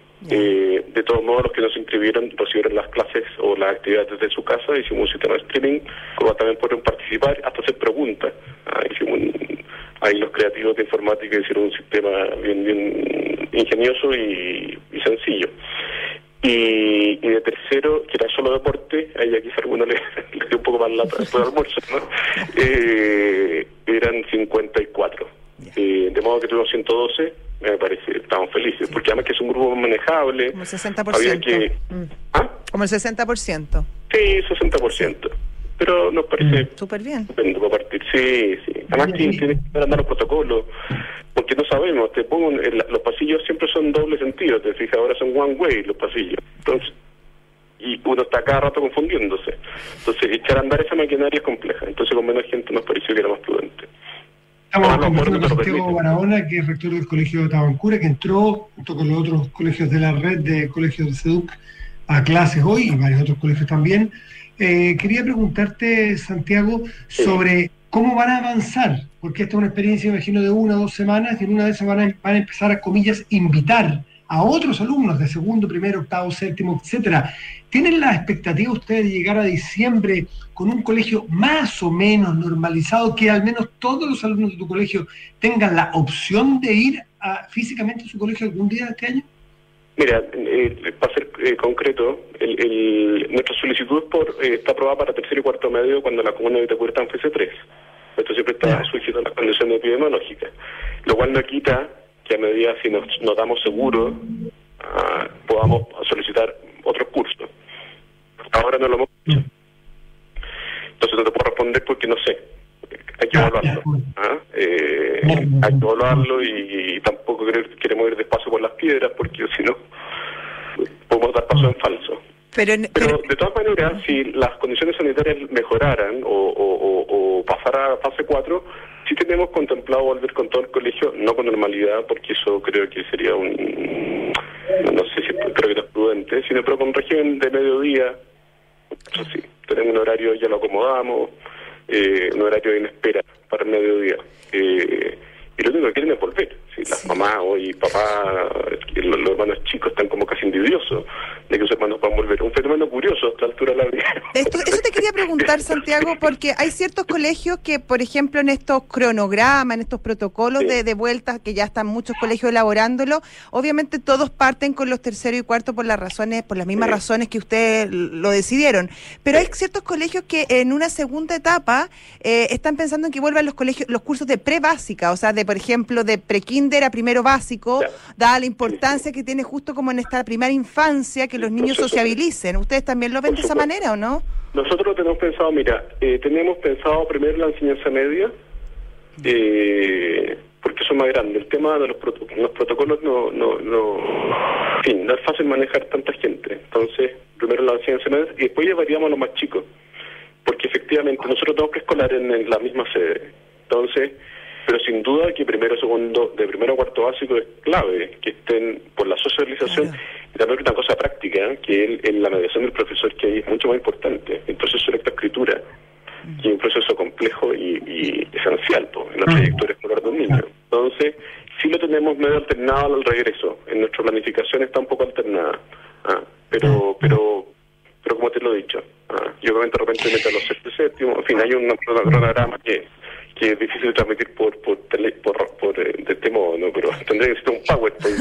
Eh, de todos modos, los que no se inscribieron recibieron las clases o las actividades desde su casa, hicimos un sistema de streaming, como también pueden participar, hasta hacer preguntas. Ah, hicimos un, ahí los creativos de informática hicieron un sistema bien bien ingenioso y, y sencillo. Y, y de tercero, que era solo deporte, ahí aquí a alguno le, le dio un poco más lata después del almuerzo, ¿no? Eh, eran cincuenta y cuatro. Eh, de modo que tuvimos ciento doce, me parece, estamos felices, porque además que es un grupo manejable. Como el sesenta por ciento. Había que, mm. ¿ah? Como el sesenta por ciento. Sí, sesenta por ciento. Pero nos parece mm. súper bien. Estupendo para partir. Sí, sí. Además que tienes que andar los protocolos, porque no sabemos, te pongo, en la, los pasillos siempre son doble sentido, te fijas, ahora son one way los pasillos. Entonces, y uno está cada rato confundiéndose. Entonces, echar a andar esa maquinaria es compleja. Entonces, con menos gente nos pareció que era más prudente. Estamos ah, conversando con Santiago Barahona, que es rector del Colegio de Tabancura, que entró junto con los otros colegios de la red de colegios de SEDUC a clases hoy, y varios otros colegios también. Eh, quería preguntarte, Santiago, sobre cómo van a avanzar, porque esta es una experiencia, imagino, de una o dos semanas, y en una de esas van a, van a empezar a, comillas, invitar a otros alumnos de segundo, primero, octavo, séptimo, etcétera. ¿Tienen la expectativa ustedes de llegar a diciembre con un colegio más o menos normalizado, que al menos todos los alumnos de tu colegio tengan la opción de ir a, físicamente a su colegio algún día de este año? Mira, eh, para ser eh, concreto, el, el, nuestra solicitud por, eh, está aprobada para tercero y cuarto medio cuando la comuna de Vitacura está en fase tres. Esto siempre está sujeto a las condiciones epidemiológicas, lo cual no quita que a medida, si nos notamos seguros, uh, podamos solicitar otros cursos. Ahora no lo hemos hecho. Entonces no te puedo responder porque no sé. Hay que evaluarlo. ¿Ah? Eh, hay que evaluarlo y, y tampoco queremos ir despacio por las piedras porque si no podemos dar paso en falso. Pero, pero, pero de todas maneras, si las condiciones sanitarias mejoraran o, o, o, o pasara a fase cuatro, sí tenemos contemplado volver con todo el colegio, no con normalidad, porque eso creo que sería un, no sé si creo que no es prudente, sino pero con régimen de mediodía. Eso sí, tenemos un horario, ya lo acomodamos, eh, un horario en espera para el mediodía. Eh, y lo único que quieren es volver. Si las sí. mamás hoy, papás, los, los hermanos chicos están como casi envidiosos de que sus hermanos puedan volver. Un fenómeno curioso a esta altura de la vida. Esto, eso te quería preguntar, Santiago, porque hay ciertos colegios que, por ejemplo, en estos cronogramas, en estos protocolos sí. de, de vueltas, que ya están muchos colegios elaborándolo, obviamente todos parten con los terceros y cuartos por las razones, por las mismas sí. razones que ustedes lo decidieron. Pero sí. hay ciertos colegios que en una segunda etapa eh, están pensando en que vuelvan los colegios, los cursos de pre-básica, o sea, de, por ejemplo, de pre-kinder a primero básico, ya. dada la importancia que tiene justo como en esta primera infancia que los niños sociabilicen. ¿Ustedes también lo ven de esa manera o no? Nosotros lo tenemos pensado, mira, eh, tenemos pensado primero la enseñanza media, eh, porque son más grandes. El tema de los, proto los protocolos no, no, no, en fin, no es fácil manejar tanta gente. Entonces, primero la enseñanza media y después llevaríamos a los más chicos, porque efectivamente nosotros tenemos preescolar en, en la misma sede. Entonces, pero sin duda que primero, segundo, de primero a cuarto básico es clave que estén por la socialización claro. y también una cosa práctica, ¿eh? que el, en la mediación del profesor, que ahí es mucho más importante, el proceso de lectoescritura, uh-huh. que es un proceso complejo y, y esencial pues, en la trayectoria escolar de un niño. Entonces, sí lo tenemos medio alternado al regreso, en nuestra planificación está un poco alternada, ¿ah? pero, pero, pero como te lo he dicho, ¿ah? yo obviamente de repente meto a los sexto y séptimo, en fin, hay un cronograma que que es difícil de transmitir por por tele, por, por eh, de este modo, ¿no? Pero tendría que ser un PowerPoint.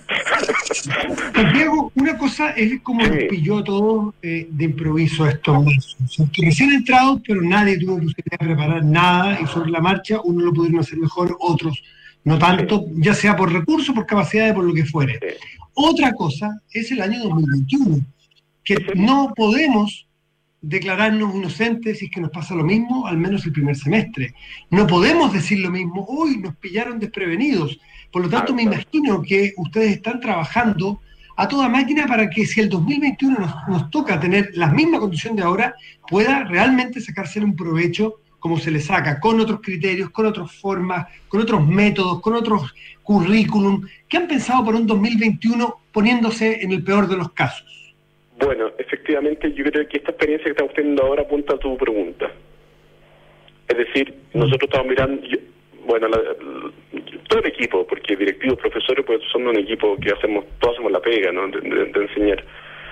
Diego, una cosa es como sí. nos pilló todo eh, de improviso estos meses. O sea, que recién entrados, pero nadie tuvo posibilidad de preparar nada y sobre la marcha uno lo pudieron hacer mejor, otros no tanto, sí. ya sea por recursos, por capacidades, por lo que fuere. Sí. Otra cosa es el año dos mil veintiuno, que sí. no podemos declararnos inocentes si es que nos pasa lo mismo, al menos el primer semestre. No podemos decir lo mismo, hoy nos pillaron desprevenidos. Por lo tanto, me imagino que ustedes están trabajando a toda máquina para que si el dos mil veintiuno nos, nos toca tener la misma condición de ahora, pueda realmente sacarse un provecho como se le saca, con otros criterios, con otras formas, con otros métodos, con otros currículum. ¿Qué han pensado por un dos mil veintiuno poniéndose en el peor de los casos? Bueno, efectivamente yo creo que esta experiencia que estamos teniendo ahora apunta a tu pregunta. Es decir, nosotros estamos mirando, yo, bueno, la, la, todo el equipo, porque directivos, profesores, pues son un equipo que hacemos, todos hacemos la pega, ¿no? de, de, de enseñar.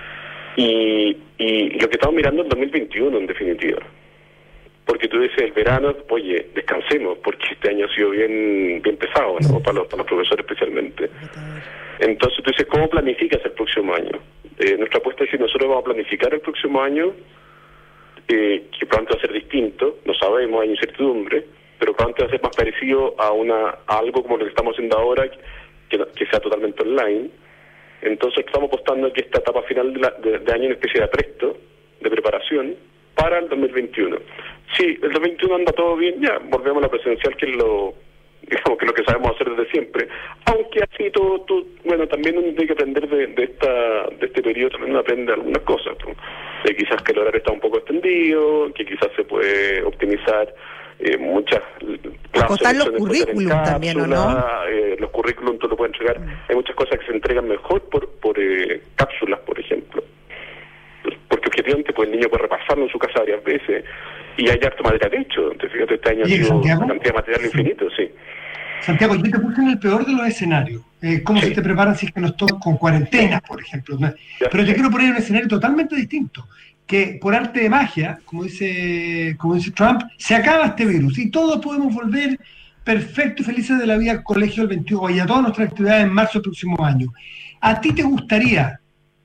Y, y lo que estamos mirando es el dos mil veintiuno, en definitiva. Porque tú dices, el verano, oye, descansemos, porque este año ha sido bien bien pesado, ¿no? Para los, para los profesores especialmente. Entonces tú dices, ¿cómo planificas el próximo año? Eh, nuestra apuesta es que nosotros vamos a planificar el próximo año, eh, que probablemente va a ser distinto, no sabemos, hay incertidumbre, pero probablemente va a ser más parecido a una a algo como lo que estamos haciendo ahora, que, que sea totalmente online. Entonces estamos apostando a que esta etapa final de, la, de, de año en especie de apresto, de preparación, para el dos mil veintiuno. Si el dos mil veintiuno anda todo bien, ya volvemos a la presencial, que es lo digamos que lo que sabemos hacer desde siempre. Aunque así todo, todo bueno, también uno tiene que aprender de, de esta de este periodo, también uno aprende algunas cosas, ¿no? De quizás que el horario está un poco extendido, que quizás se puede optimizar eh, muchas clases. Acostar los currículum también, ¿o no? Eh, los currículum tú lo puedes entregar. Mm. Hay muchas cosas que se entregan mejor por, por eh, cápsulas, por ejemplo. Porque objetivamente pues el niño puede repasarlo en su casa varias veces y hay harto material hecho. Entonces fíjate, este año ha sido Santiago, una cantidad de material infinito, sí. Santiago, yo te puse en el peor de los escenarios. Eh, ¿Cómo sí. se te preparan si es que nos tocan con cuarentenas, por ejemplo? ¿no? Pero te quiero poner un escenario totalmente distinto. Que por arte de magia, como dice, como dice Trump, se acaba este virus y todos podemos volver perfectos y felices de la vida al colegio el veintiuno y a todas nuestras actividades en marzo del próximo año. ¿A ti te gustaría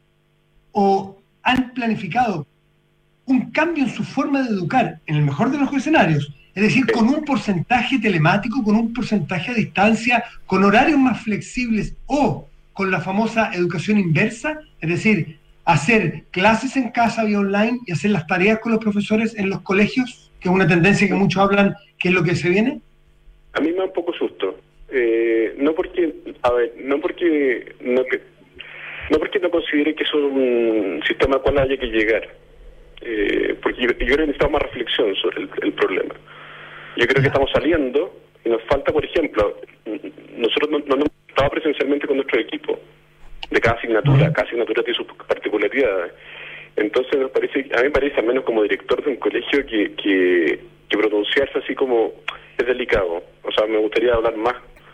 o han planificado un cambio en su forma de educar, en el mejor de los escenarios? Es decir, con un porcentaje telemático, con un porcentaje a distancia, con horarios más flexibles o con la famosa educación inversa, es decir, hacer clases en casa y online y hacer las tareas con los profesores en los colegios, que es una tendencia que muchos hablan que es lo que se viene. A mí me da un poco susto. Eh, no porque, a ver, no porque no, que, no porque no considere que eso es un sistema al cual haya que llegar. Eh, porque yo, yo creo que necesitamos más reflexión sobre el, el problema. Yo creo que estamos saliendo y nos falta, por ejemplo, nosotros no, no hemos estado presencialmente con nuestro equipo de cada asignatura, cada asignatura tiene sus particularidades. Entonces nos parece, a mí me parece, al menos como director de un colegio, que, que, que pronunciarse así como es delicado. O sea, me gustaría hablar más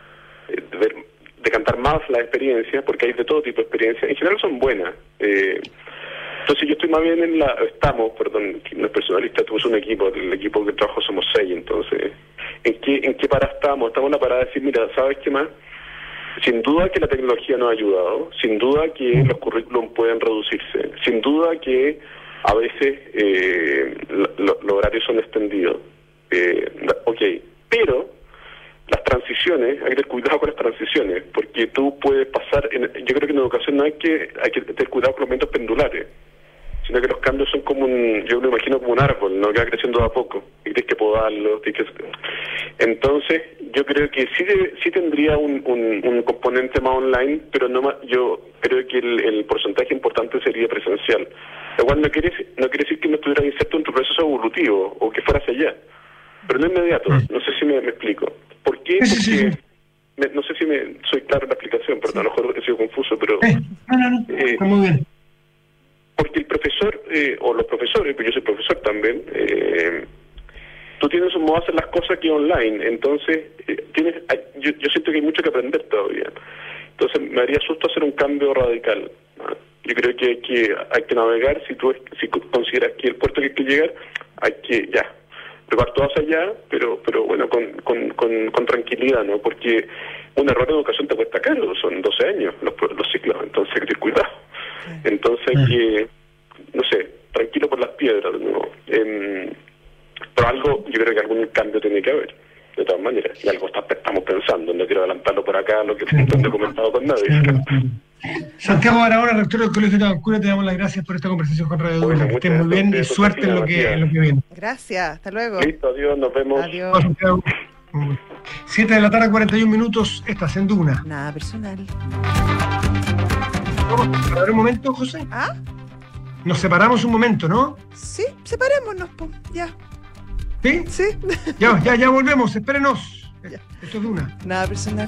de ver, decantar más la experiencia, porque hay de todo tipo de experiencias, en general son buenas. Eh, entonces yo estoy más bien en la, estamos, perdón, no es personalista, tú es un equipo, el equipo que trabajo somos seis, entonces, ¿en qué, en qué parada estamos? Estamos en la parada de decir, mira, ¿sabes qué más? Sin duda que la tecnología nos ha ayudado, sin duda que los currículums pueden reducirse, sin duda que a veces eh, lo, lo, los horarios son extendidos. Eh, ok, pero las transiciones, hay que tener cuidado con las transiciones, porque tú puedes pasar, en, yo creo que en educación no hay que hay que tener cuidado con los momentos pendulares, sino que los cambios son como un, yo me imagino como un árbol, ¿no? Que va creciendo de a poco, y tienes que podarlo, tienes que... Entonces, yo creo que sí, debe, sí tendría un, un, un componente más online, pero no más, yo creo que el, el porcentaje importante sería presencial. Lo cual no quiere, no quiere decir que no estuviera inserto en tu proceso evolutivo, o que fuera hacia allá, pero no inmediato, no sé si me, me explico. ¿Por qué? Porque... Me, no sé si me soy claro en la explicación, pero a lo mejor he sido confuso, pero... Eh, no, no, no, eh, está muy bien. Porque el profesor, eh, o los profesores, pues yo soy profesor también, eh, tú tienes un modo de hacer las cosas que online, entonces eh, tienes, hay, yo, yo siento que hay mucho que aprender todavía. Entonces me haría susto hacer un cambio radical, ¿no? Yo creo que hay que hay que navegar, si tú si consideras que el puerto que hay que llegar, hay que ya, probar todo hacia allá, pero pero bueno, con, con, con, con tranquilidad, ¿no? Porque un error de educación te cuesta caro, son doce años los, los ciclos, entonces hay que tener cuidado. Entonces hay que, no sé, tranquilo por las piedras, ¿no? Eh, pero algo, yo creo que algún cambio tiene que haber, de todas maneras, y algo está, estamos pensando, no quiero adelantarlo por acá, lo que no he comentado con nadie. Santiago Barahona, rector del Colegio de Tabancura, te damos las gracias por esta conversación con Radio Duna. Que estés muy bien y suerte en lo que, en lo que viene. Gracias, hasta luego. Listo, adiós, nos vemos. Adiós. siete de la tarde, cuarenta y un minutos, estás en Duna. Nada personal. ¿Vamos a separar un momento, José? ¿Ah? Nos separamos un momento, ¿no? Sí, separémonos, pues, ya. ¿Sí? Sí. Ya, ya, ya volvemos, espérenos. Ya. Esto es Duna. Nada personal.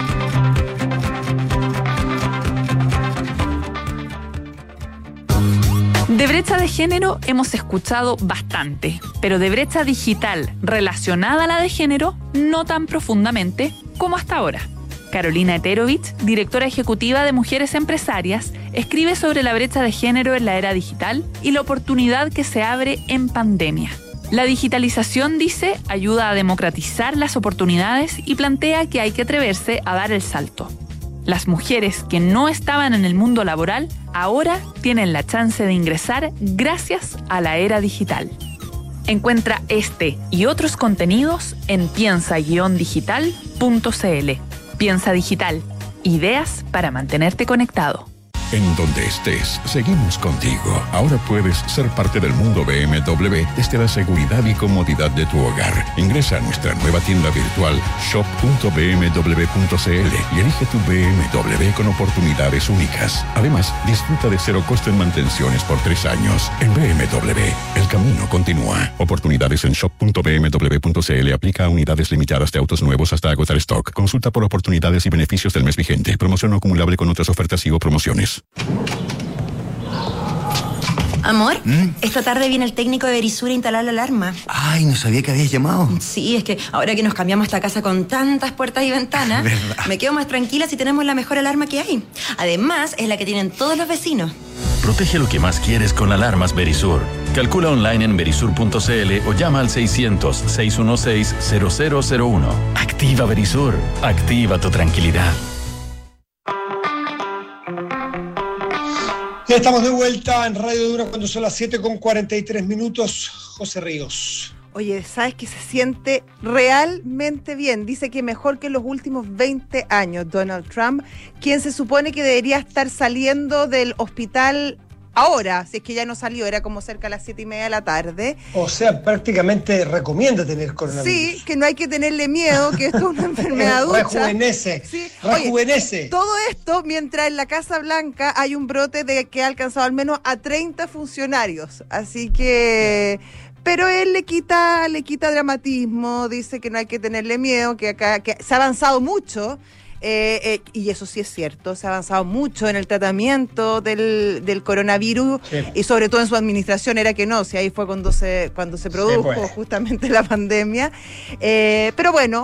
De brecha de género hemos escuchado bastante, pero de brecha digital relacionada a la de género, no tan profundamente como hasta ahora. Carolina Eterovich, directora ejecutiva de Mujeres Empresarias, escribe sobre la brecha de género en la era digital y la oportunidad que se abre en pandemia. La digitalización, dice, ayuda a democratizar las oportunidades y plantea que hay que atreverse a dar el salto. Las mujeres que no estaban en el mundo laboral ahora tienen la chance de ingresar gracias a la era digital. Encuentra este y otros contenidos en piensa guion digital punto c l. Piensa Digital. Ideas para mantenerte conectado. En donde estés, seguimos contigo. Ahora puedes ser parte del mundo B M W desde la seguridad y comodidad de tu hogar. Ingresa a nuestra nueva tienda virtual shop punto b m w punto c l y elige tu B M W con oportunidades únicas. Además, disfruta de cero costo en mantenciones por tres años. En B M W, el camino continúa. Oportunidades en shop punto b m w punto c l. Aplica a unidades limitadas de autos nuevos hasta agotar stock. Consulta por oportunidades y beneficios del mes vigente. Promoción no acumulable con otras ofertas y o promociones. Amor, ¿Mm? esta tarde viene el técnico de Verisur a instalar la alarma. Ay, no sabía que habías llamado. Sí, es que ahora que nos cambiamos esta casa con tantas puertas y ventanas, ¿verdad? Me quedo más tranquila si tenemos la mejor alarma que hay. Además, es la que tienen todos los vecinos. Protege lo que más quieres con alarmas Verisur. Calcula online en verisur punto c l o llama al seiscientos, seiscientos dieciséis, cero cero cero uno. Activa Verisur. Activa tu tranquilidad. Ya estamos de vuelta en Radio Duna cuando son las siete con cuarenta y tres minutos. José Ríos. Oye, ¿sabes que se siente realmente bien? Dice que mejor que en los últimos veinte años, Donald Trump, quien se supone que debería estar saliendo del hospital ahora, si es que ya no salió, era como cerca a las siete y media de la tarde. O sea, prácticamente recomienda tener coronavirus. Sí, que no hay que tenerle miedo, que esto es una enfermedad ducha. Rejuvenece, sí. rejuvenece. Oye, todo esto mientras en la Casa Blanca hay un brote de que ha alcanzado al menos a treinta funcionarios. Así que... Pero él le quita, le quita dramatismo, dice que no hay que tenerle miedo, que acá que se ha avanzado mucho. Eh, eh, y eso sí es cierto, se ha avanzado mucho en el tratamiento del, del coronavirus, sí. Y sobre todo en su administración era que no, si ahí fue cuando se cuando se produjo sí, pues. justamente la pandemia. Eh, pero bueno,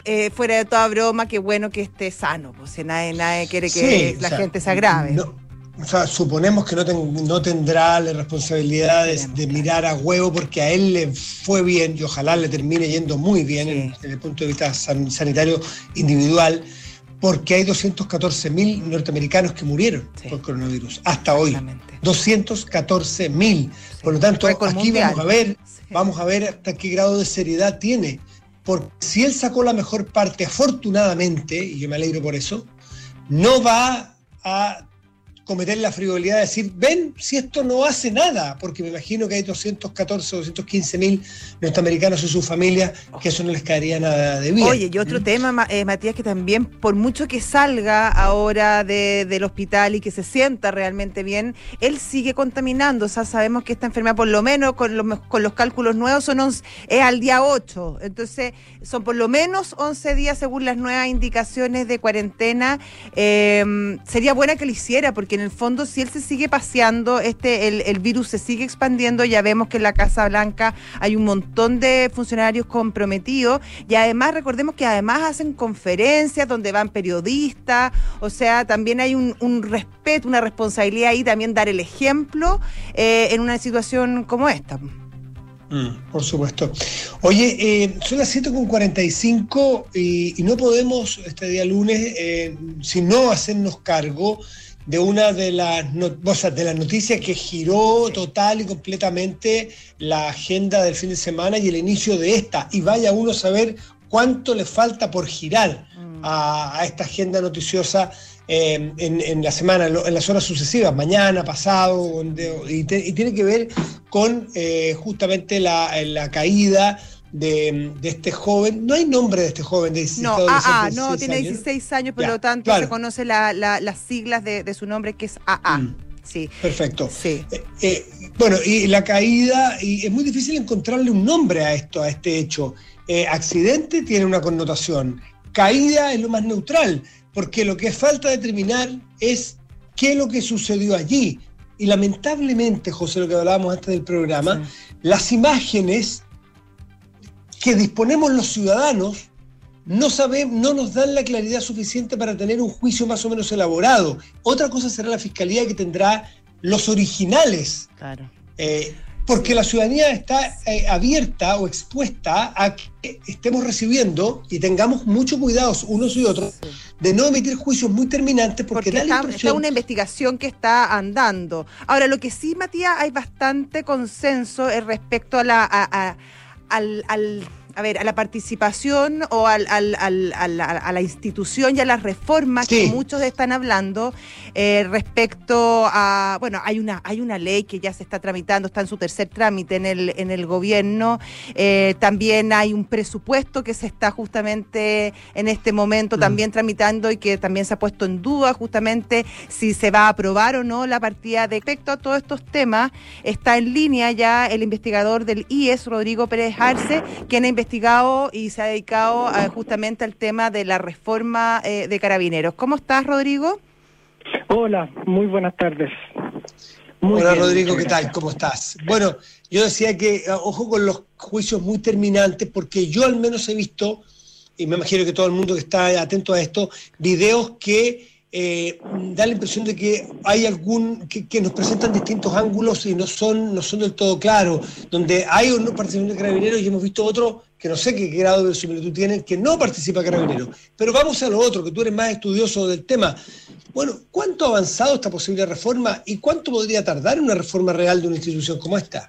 eh, fuera de toda broma, qué bueno que esté sano, pues si nadie, nadie quiere que Sí, la o sea, gente se agrave. No, o sea, suponemos que no, ten, no tendrá la responsabilidad de, de mirar a huevo porque a él le fue bien y ojalá le termine yendo muy bien sí. en, en el punto de vista san, sanitario individual, porque hay doscientos catorce mil norteamericanos que murieron sí. por coronavirus hasta hoy. doscientos catorce mil. Sí. Por lo tanto, aquí mundial. vamos a ver, sí. vamos a ver hasta qué grado de seriedad tiene. Porque si él sacó la mejor parte, afortunadamente, y yo me alegro por eso, no va a cometer la frivolidad de decir, ven, si esto no hace nada, porque me imagino que hay doscientos catorce, doscientos quince mil norteamericanos y sus familias que eso no les caería nada de bien. Oye, y otro ¿Mm? tema, eh, Matías, que también, por mucho que salga ahora de, del hospital y que se sienta realmente bien, él sigue contaminando. O sea, sabemos que esta enfermedad, por lo menos con los, con los cálculos nuevos, son once, es al día ocho. Entonces, son por lo menos once días según las nuevas indicaciones de cuarentena. Eh, sería buena que lo hiciera, porque en el fondo, si él se sigue paseando, este el, el virus se sigue expandiendo. Ya vemos que en la Casa Blanca hay un montón de funcionarios comprometidos y además recordemos que además hacen conferencias donde van periodistas, o sea, también hay un, un respeto, una responsabilidad ahí, también dar el ejemplo eh, en una situación como esta. Mm, por supuesto. Oye, eh, son las siete con cuarenta y cinco y, y no podemos este día lunes eh, sino hacernos cargo de una de las, no, o sea, de las noticias que giró total y completamente la agenda del fin de semana y el inicio de esta. Y vaya uno a saber cuánto le falta por girar mm. a, a esta agenda noticiosa eh, en, en la semana, en las horas sucesivas, mañana, pasado, y, te, y tiene que ver con eh, justamente la, la caída De, de este joven. No hay nombre de este joven de dieciséis no, años. A A, no, tiene dieciséis años, por ya, lo tanto claro. se conoce la, la, las siglas de, de su nombre, que es A A. Mm. Sí. Perfecto. Sí. Eh, eh, bueno, y la caída, y es muy difícil encontrarle un nombre a esto, a este hecho. Eh, accidente tiene una connotación, caída es lo más neutral, porque lo que falta determinar es qué es lo que sucedió allí. Y lamentablemente, José, lo que hablábamos antes del programa, sí. las imágenes que disponemos los ciudadanos no sabemos, no nos dan la claridad suficiente para tener un juicio más o menos elaborado. Otra cosa será la fiscalía, que tendrá los originales. Claro. Eh, porque sí. la ciudadanía está eh, abierta o expuesta a que estemos recibiendo y tengamos mucho cuidado unos y otros sí. de no emitir juicios muy terminantes, porque, porque da está, la impresión... está una investigación que está andando. Ahora, lo que sí, Matías, hay bastante consenso respecto a la... A, a, Al, al, a ver, a la participación o al, al, al, a, la, a la institución y a las reformas sí. que muchos están hablando eh, respecto a, bueno, hay una hay una ley que ya se está tramitando, está en su tercer trámite en el en el gobierno, eh, también hay un presupuesto que se está justamente en este momento mm. también tramitando y que también se ha puesto en duda justamente si se va a aprobar o no la partida. De respecto a todos estos temas, está en línea ya el investigador del I E S, Rodrigo Pérez Arce, quien ha investigado y se ha dedicado a, justamente al tema de la reforma eh, de Carabineros. ¿Cómo estás, Rodrigo? Hola, muy buenas tardes. Muy Hola, bien, Rodrigo, ¿qué tal? ¿Cómo estás? Bueno, yo decía que ojo con los juicios muy terminantes, porque yo al menos he visto, y me imagino que todo el mundo que está atento a esto, videos que eh, da la impresión de que hay algún, que, que nos presentan distintos ángulos y no son, no son del todo claros, donde hay o no participación de Carabineros, y hemos visto otro que no sé qué grado de similitud tienen, que no participa Carabineros. Pero vamos a lo otro, que tú eres más estudioso del tema. Bueno, ¿cuánto ha avanzado esta posible reforma y cuánto podría tardar una reforma real de una institución como esta?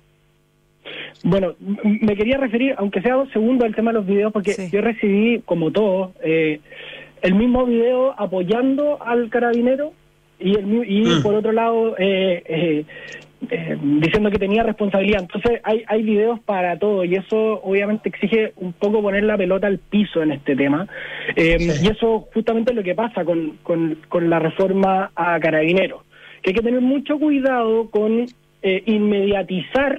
Bueno, me quería referir, aunque sea dos segundos, al tema de los videos, porque sí. yo recibí, como todos, eh, el mismo video apoyando al carabinero y, el, y mm. por otro lado eh, eh, eh, diciendo que tenía responsabilidad. Entonces hay, hay videos para todo, y eso obviamente exige un poco poner la pelota al piso en este tema. Eh, sí. Y eso justamente es lo que pasa con, con, con la reforma a Carabineros, que hay que tener mucho cuidado con eh, inmediatizar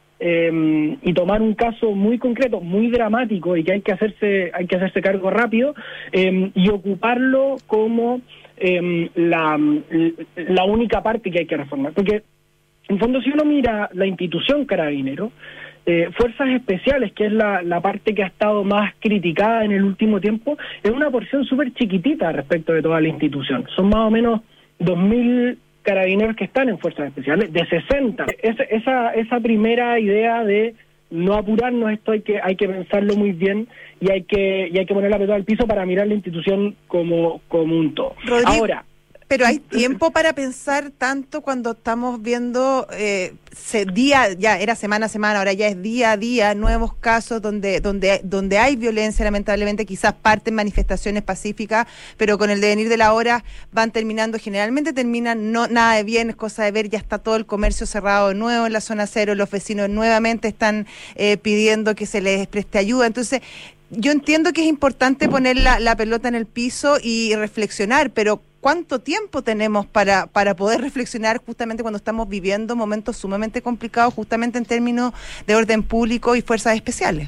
Eh, y tomar un caso muy concreto, muy dramático, y que hay que hacerse hay que hacerse cargo rápido, eh, y ocuparlo como eh, la, la única parte que hay que reformar. Porque, en fondo, si uno mira la institución Carabinero, eh, Fuerzas Especiales, que es la, la parte que ha estado más criticada en el último tiempo, es una porción súper chiquitita respecto de toda la institución. Son más o menos dos mil carabineros que están en Fuerzas Especiales, de sesenta. Es, esa, esa primera idea de no apurarnos, esto hay que hay que pensarlo muy bien y hay que y hay que poner la pelota al piso para mirar la institución como, como un todo. Rodrigo, ahora, pero hay tiempo para pensar tanto cuando estamos viendo eh, se, día, ya era semana a semana, ahora ya es día a día, nuevos casos donde donde donde hay violencia, lamentablemente, quizás parten manifestaciones pacíficas, pero con el devenir de la hora van terminando, generalmente terminan no nada de bien, es cosa de ver, ya está todo el comercio cerrado de nuevo en la zona cero, los vecinos nuevamente están eh, pidiendo que se les preste ayuda, entonces yo entiendo que es importante poner la, la pelota en el piso y reflexionar, pero ¿cuánto tiempo tenemos para, para poder reflexionar justamente cuando estamos viviendo momentos sumamente complicados, justamente en términos de orden público y fuerzas especiales?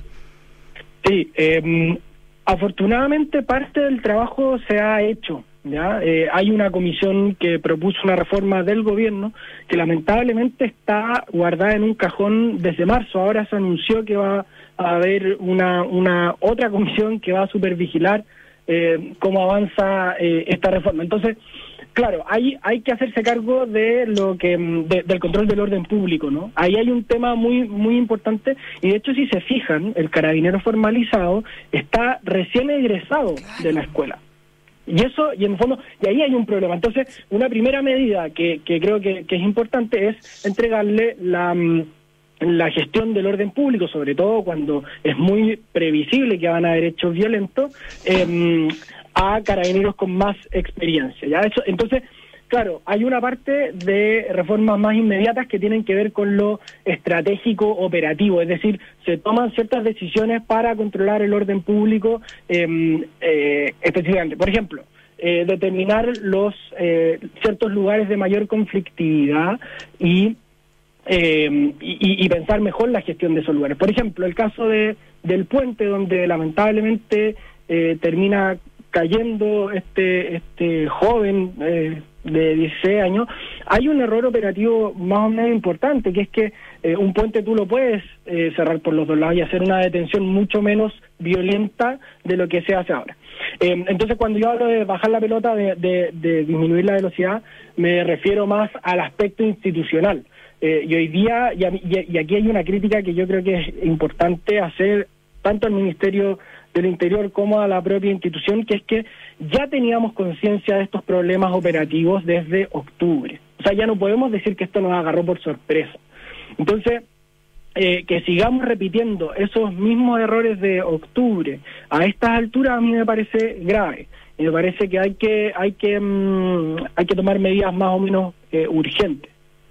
Sí, eh, afortunadamente parte del trabajo se ha hecho. ¿Ya? Eh, hay una comisión que propuso una reforma del gobierno que lamentablemente está guardada en un cajón desde marzo. Ahora se anunció que va a haber una, una otra comisión que va a supervigilar eh, cómo avanza eh, esta reforma. Entonces, claro, hay hay que hacerse cargo de lo que de, del control del orden público, ¿no? Ahí hay un tema muy muy importante y de hecho si se fijan, el carabinero formalizado está recién egresado de la escuela. Y eso, y en el fondo, y ahí hay un problema. Entonces, una primera medida que, que creo que, que es importante es entregarle la, la gestión del orden público, sobre todo cuando es muy previsible que van a haber hechos violentos, eh, a carabineros con más experiencia. ¿Ya? Eso, entonces, claro, hay una parte de reformas más inmediatas que tienen que ver con lo estratégico operativo, es decir, se toman ciertas decisiones para controlar el orden público eh, eh, específicamente. Por ejemplo, eh, determinar los eh, ciertos lugares de mayor conflictividad y, eh, y, y pensar mejor la gestión de esos lugares. Por ejemplo, el caso de del puente, donde lamentablemente eh, termina cayendo este este joven eh, de dieciséis años, hay un error operativo más o menos importante, que es que eh, un puente tú lo puedes eh, cerrar por los dos lados y hacer una detención mucho menos violenta de lo que se hace ahora. Eh, entonces, cuando yo hablo de bajar la pelota, de, de, de disminuir la velocidad, me refiero más al aspecto institucional. Eh, y hoy día, y, y, y aquí hay una crítica que yo creo que es importante hacer tanto al Ministerio del Interior como a la propia institución, que es que ya teníamos conciencia de estos problemas operativos desde octubre. O sea, ya no podemos decir que esto nos agarró por sorpresa. Entonces, eh, que sigamos repitiendo esos mismos errores de octubre a estas alturas a mí me parece grave. Y me parece que hay que hay que mmm, hay que tomar medidas más o menos eh, urgentes.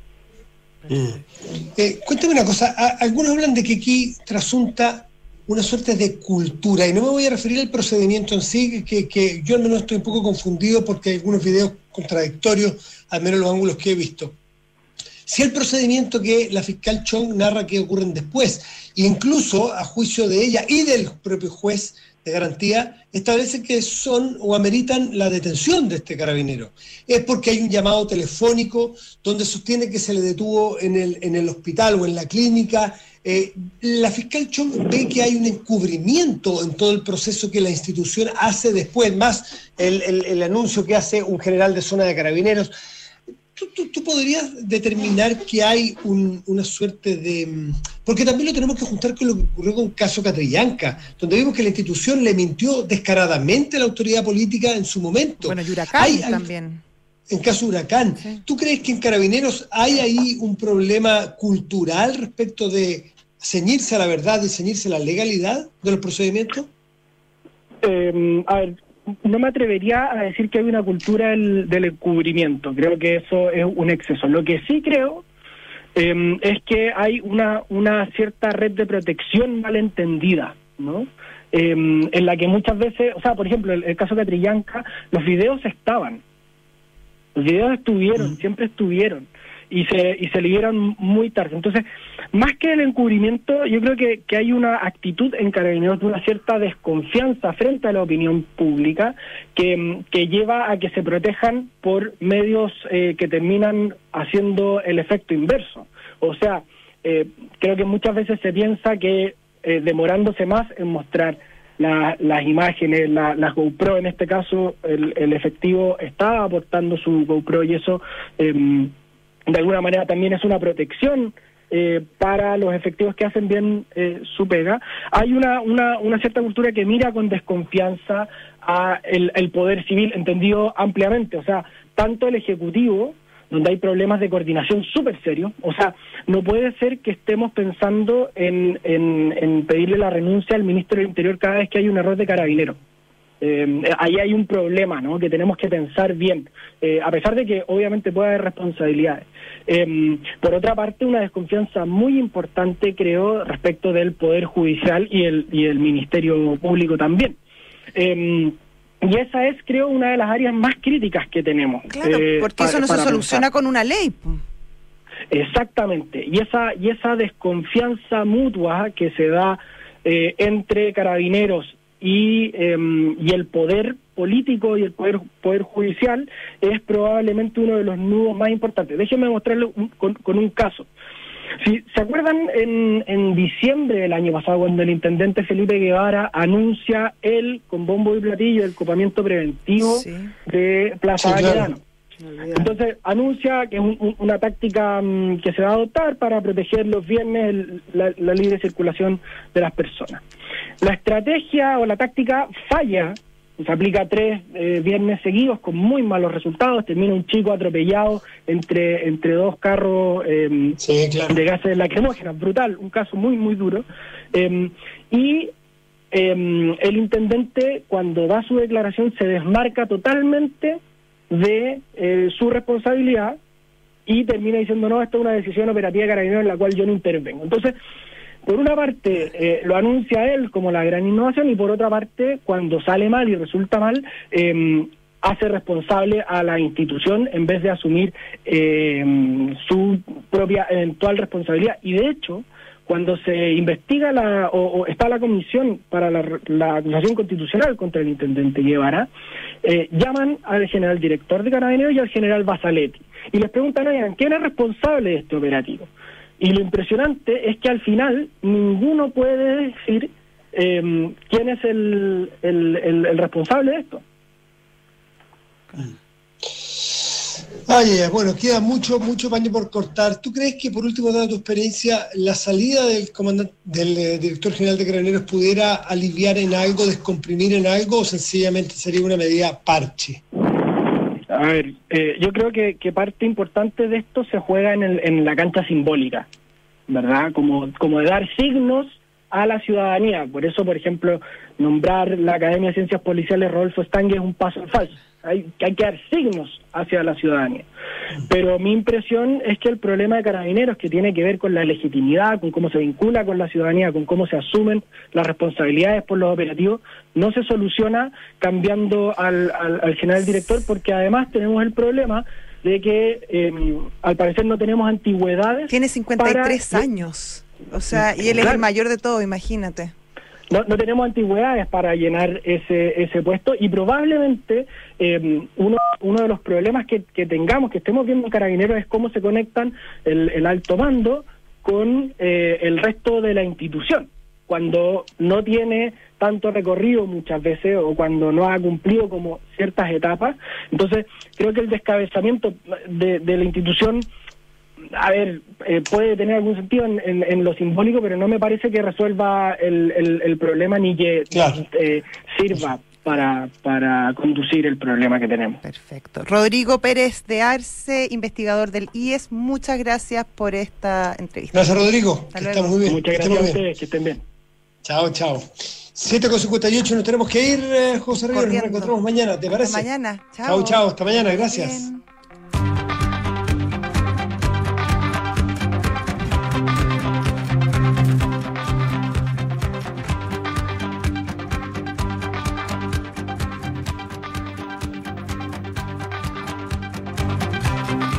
Mm. Eh, cuéntame una cosa, a, algunos hablan de que aquí trasunta una suerte de cultura, y no me voy a referir al procedimiento en sí, que, que yo al menos estoy un poco confundido porque hay algunos videos contradictorios, al menos los ángulos que he visto. Si el procedimiento que la fiscal Chong narra que ocurren después, incluso a juicio de ella y del propio juez de garantía, establece que son o ameritan la detención de este carabinero. Es porque hay un llamado telefónico donde sostiene que se le detuvo en el, en el hospital o en la clínica. Eh, la fiscal Chong ve que hay un encubrimiento en todo el proceso que la institución hace después, más el, el, el anuncio que hace un general de zona de carabineros. ¿Tú, tú, tú podrías determinar que hay un, una suerte de... Porque también lo tenemos que juntar con lo que ocurrió con el caso Catrillanca, donde vimos que la institución le mintió descaradamente a la autoridad política en su momento. Bueno, y Huracán hay, también. En caso Huracán. Sí. ¿Tú crees que en Carabineros hay ahí un problema cultural respecto de ceñirse a la verdad y ceñirse a la legalidad de los procedimientos? Eh, a ver... No me atrevería a decir que hay una cultura del, del encubrimiento. Creo que eso es un exceso. Lo que sí creo eh, es que hay una una cierta red de protección malentendida, ¿no? Eh, en la que muchas veces, o sea, por ejemplo, el, el caso de Catrillanca, los videos estaban. Los videos estuvieron, mm. siempre estuvieron. Y se y se liberan muy tarde. Entonces, más que el encubrimiento, yo creo que, que hay una actitud en Carabineros de una cierta desconfianza frente a la opinión pública que, que lleva a que se protejan por medios eh, que terminan haciendo el efecto inverso. O sea, eh, creo que muchas veces se piensa que eh, demorándose más en mostrar la, las imágenes, la, las GoPro, en este caso el, el efectivo está aportando su GoPro y eso eh, de alguna manera también es una protección eh, para los efectivos que hacen bien eh, su pega. Hay una, una, una cierta cultura que mira con desconfianza a el, el poder civil, entendido ampliamente, o sea, tanto el Ejecutivo, donde hay problemas de coordinación súper serios, o sea, no puede ser que estemos pensando en, en, en pedirle la renuncia al ministro del Interior cada vez que hay un error de Carabineros. Eh, ahí hay un problema, ¿no?, que tenemos que pensar bien, eh, a pesar de que obviamente puede haber responsabilidades. Eh, por otra parte, una desconfianza muy importante, creo, respecto del Poder Judicial y el, y el Ministerio Público también. Eh, y esa es, creo, una de las áreas más críticas que tenemos. Claro, eh, porque para, eso no se soluciona pensar. Con una ley. Exactamente, y esa, y esa desconfianza mutua que se da eh, entre Carabineros y, eh, y el poder político y el poder poder judicial es probablemente uno de los nudos más importantes. Déjenme mostrarle un, con, con un caso. Si se acuerdan, en, en diciembre del año pasado, cuando el intendente Felipe Guevara anuncia él, con bombo y platillo, el copamiento preventivo sí. de Plaza sí, Baquedano. Claro. Entonces anuncia que es un, un, una táctica um, que se va a adoptar para proteger los viernes el, la, la libre circulación de las personas. La estrategia o la táctica falla, se aplica tres eh, viernes seguidos con muy malos resultados, termina un chico atropellado entre entre dos carros eh, sí, claro. de gases lacrimógenos, brutal, un caso muy muy duro, eh, y eh, el intendente cuando da su declaración se desmarca totalmente de eh, su responsabilidad y termina diciendo no, esto es una decisión operativa de Carabineros en la cual yo no intervengo. Entonces, por una parte, eh, lo anuncia él como la gran innovación y por otra parte, cuando sale mal y resulta mal, eh, hace responsable a la institución en vez de asumir eh, su propia eventual responsabilidad. Y de hecho, cuando se investiga la o, o está la comisión para la, la acusación constitucional contra el intendente Guevara, eh, llaman al general director de Carabineros y al general Basaletti y les preguntan, oigan, ¿quién es responsable de este operativo? Y lo impresionante es que al final ninguno puede decir eh, quién es el, el, el, el responsable de esto. Ay, ay, bueno, queda mucho, mucho paño por cortar. ¿Tú crees que, por último, dada tu experiencia, la salida del comandante, del eh, director general de Carabineros pudiera aliviar en algo, descomprimir en algo, o sencillamente sería una medida parche? A ver, eh, yo creo que, que parte importante de esto se juega en, el, en la cancha simbólica, ¿verdad? Como, como de dar signos a la ciudadanía. Por eso, por ejemplo, nombrar la Academia de Ciencias Policiales Rodolfo Stange es un paso en falso. Hay, hay que dar signos hacia la ciudadanía. Pero mi impresión es que el problema de Carabineros, que tiene que ver con la legitimidad, con cómo se vincula con la ciudadanía, con cómo se asumen las responsabilidades por los operativos, no se soluciona cambiando al, al, al general director, porque además tenemos el problema de que eh, al parecer no tenemos antigüedades. Tiene cincuenta y tres para... años, o sea, y él es el mayor de todo, imagínate. No, no tenemos antigüedades para llenar ese ese puesto y probablemente eh, uno uno de los problemas que, que tengamos, que estemos viendo en Carabineros, es cómo se conectan el, el alto mando con eh, el resto de la institución, cuando no tiene tanto recorrido muchas veces o cuando no ha cumplido como ciertas etapas. Entonces creo que el descabezamiento de, de la institución, a ver, eh, puede tener algún sentido en, en, en lo simbólico, pero no me parece que resuelva el, el, el problema ni que claro. eh, sirva para, para conducir el problema que tenemos. Perfecto. Rodrigo Pérez de Arce, investigador del I E S, muchas gracias por esta entrevista. Gracias, Rodrigo. Que estamos muy bien. Muchas gracias a ustedes, que estén bien. Chao, chao. siete con cincuenta y ocho, nos tenemos que ir, eh, José Ríos, nos reencontramos mañana, ¿te parece? Hasta mañana. Chao, chao, hasta mañana, gracias. Bien.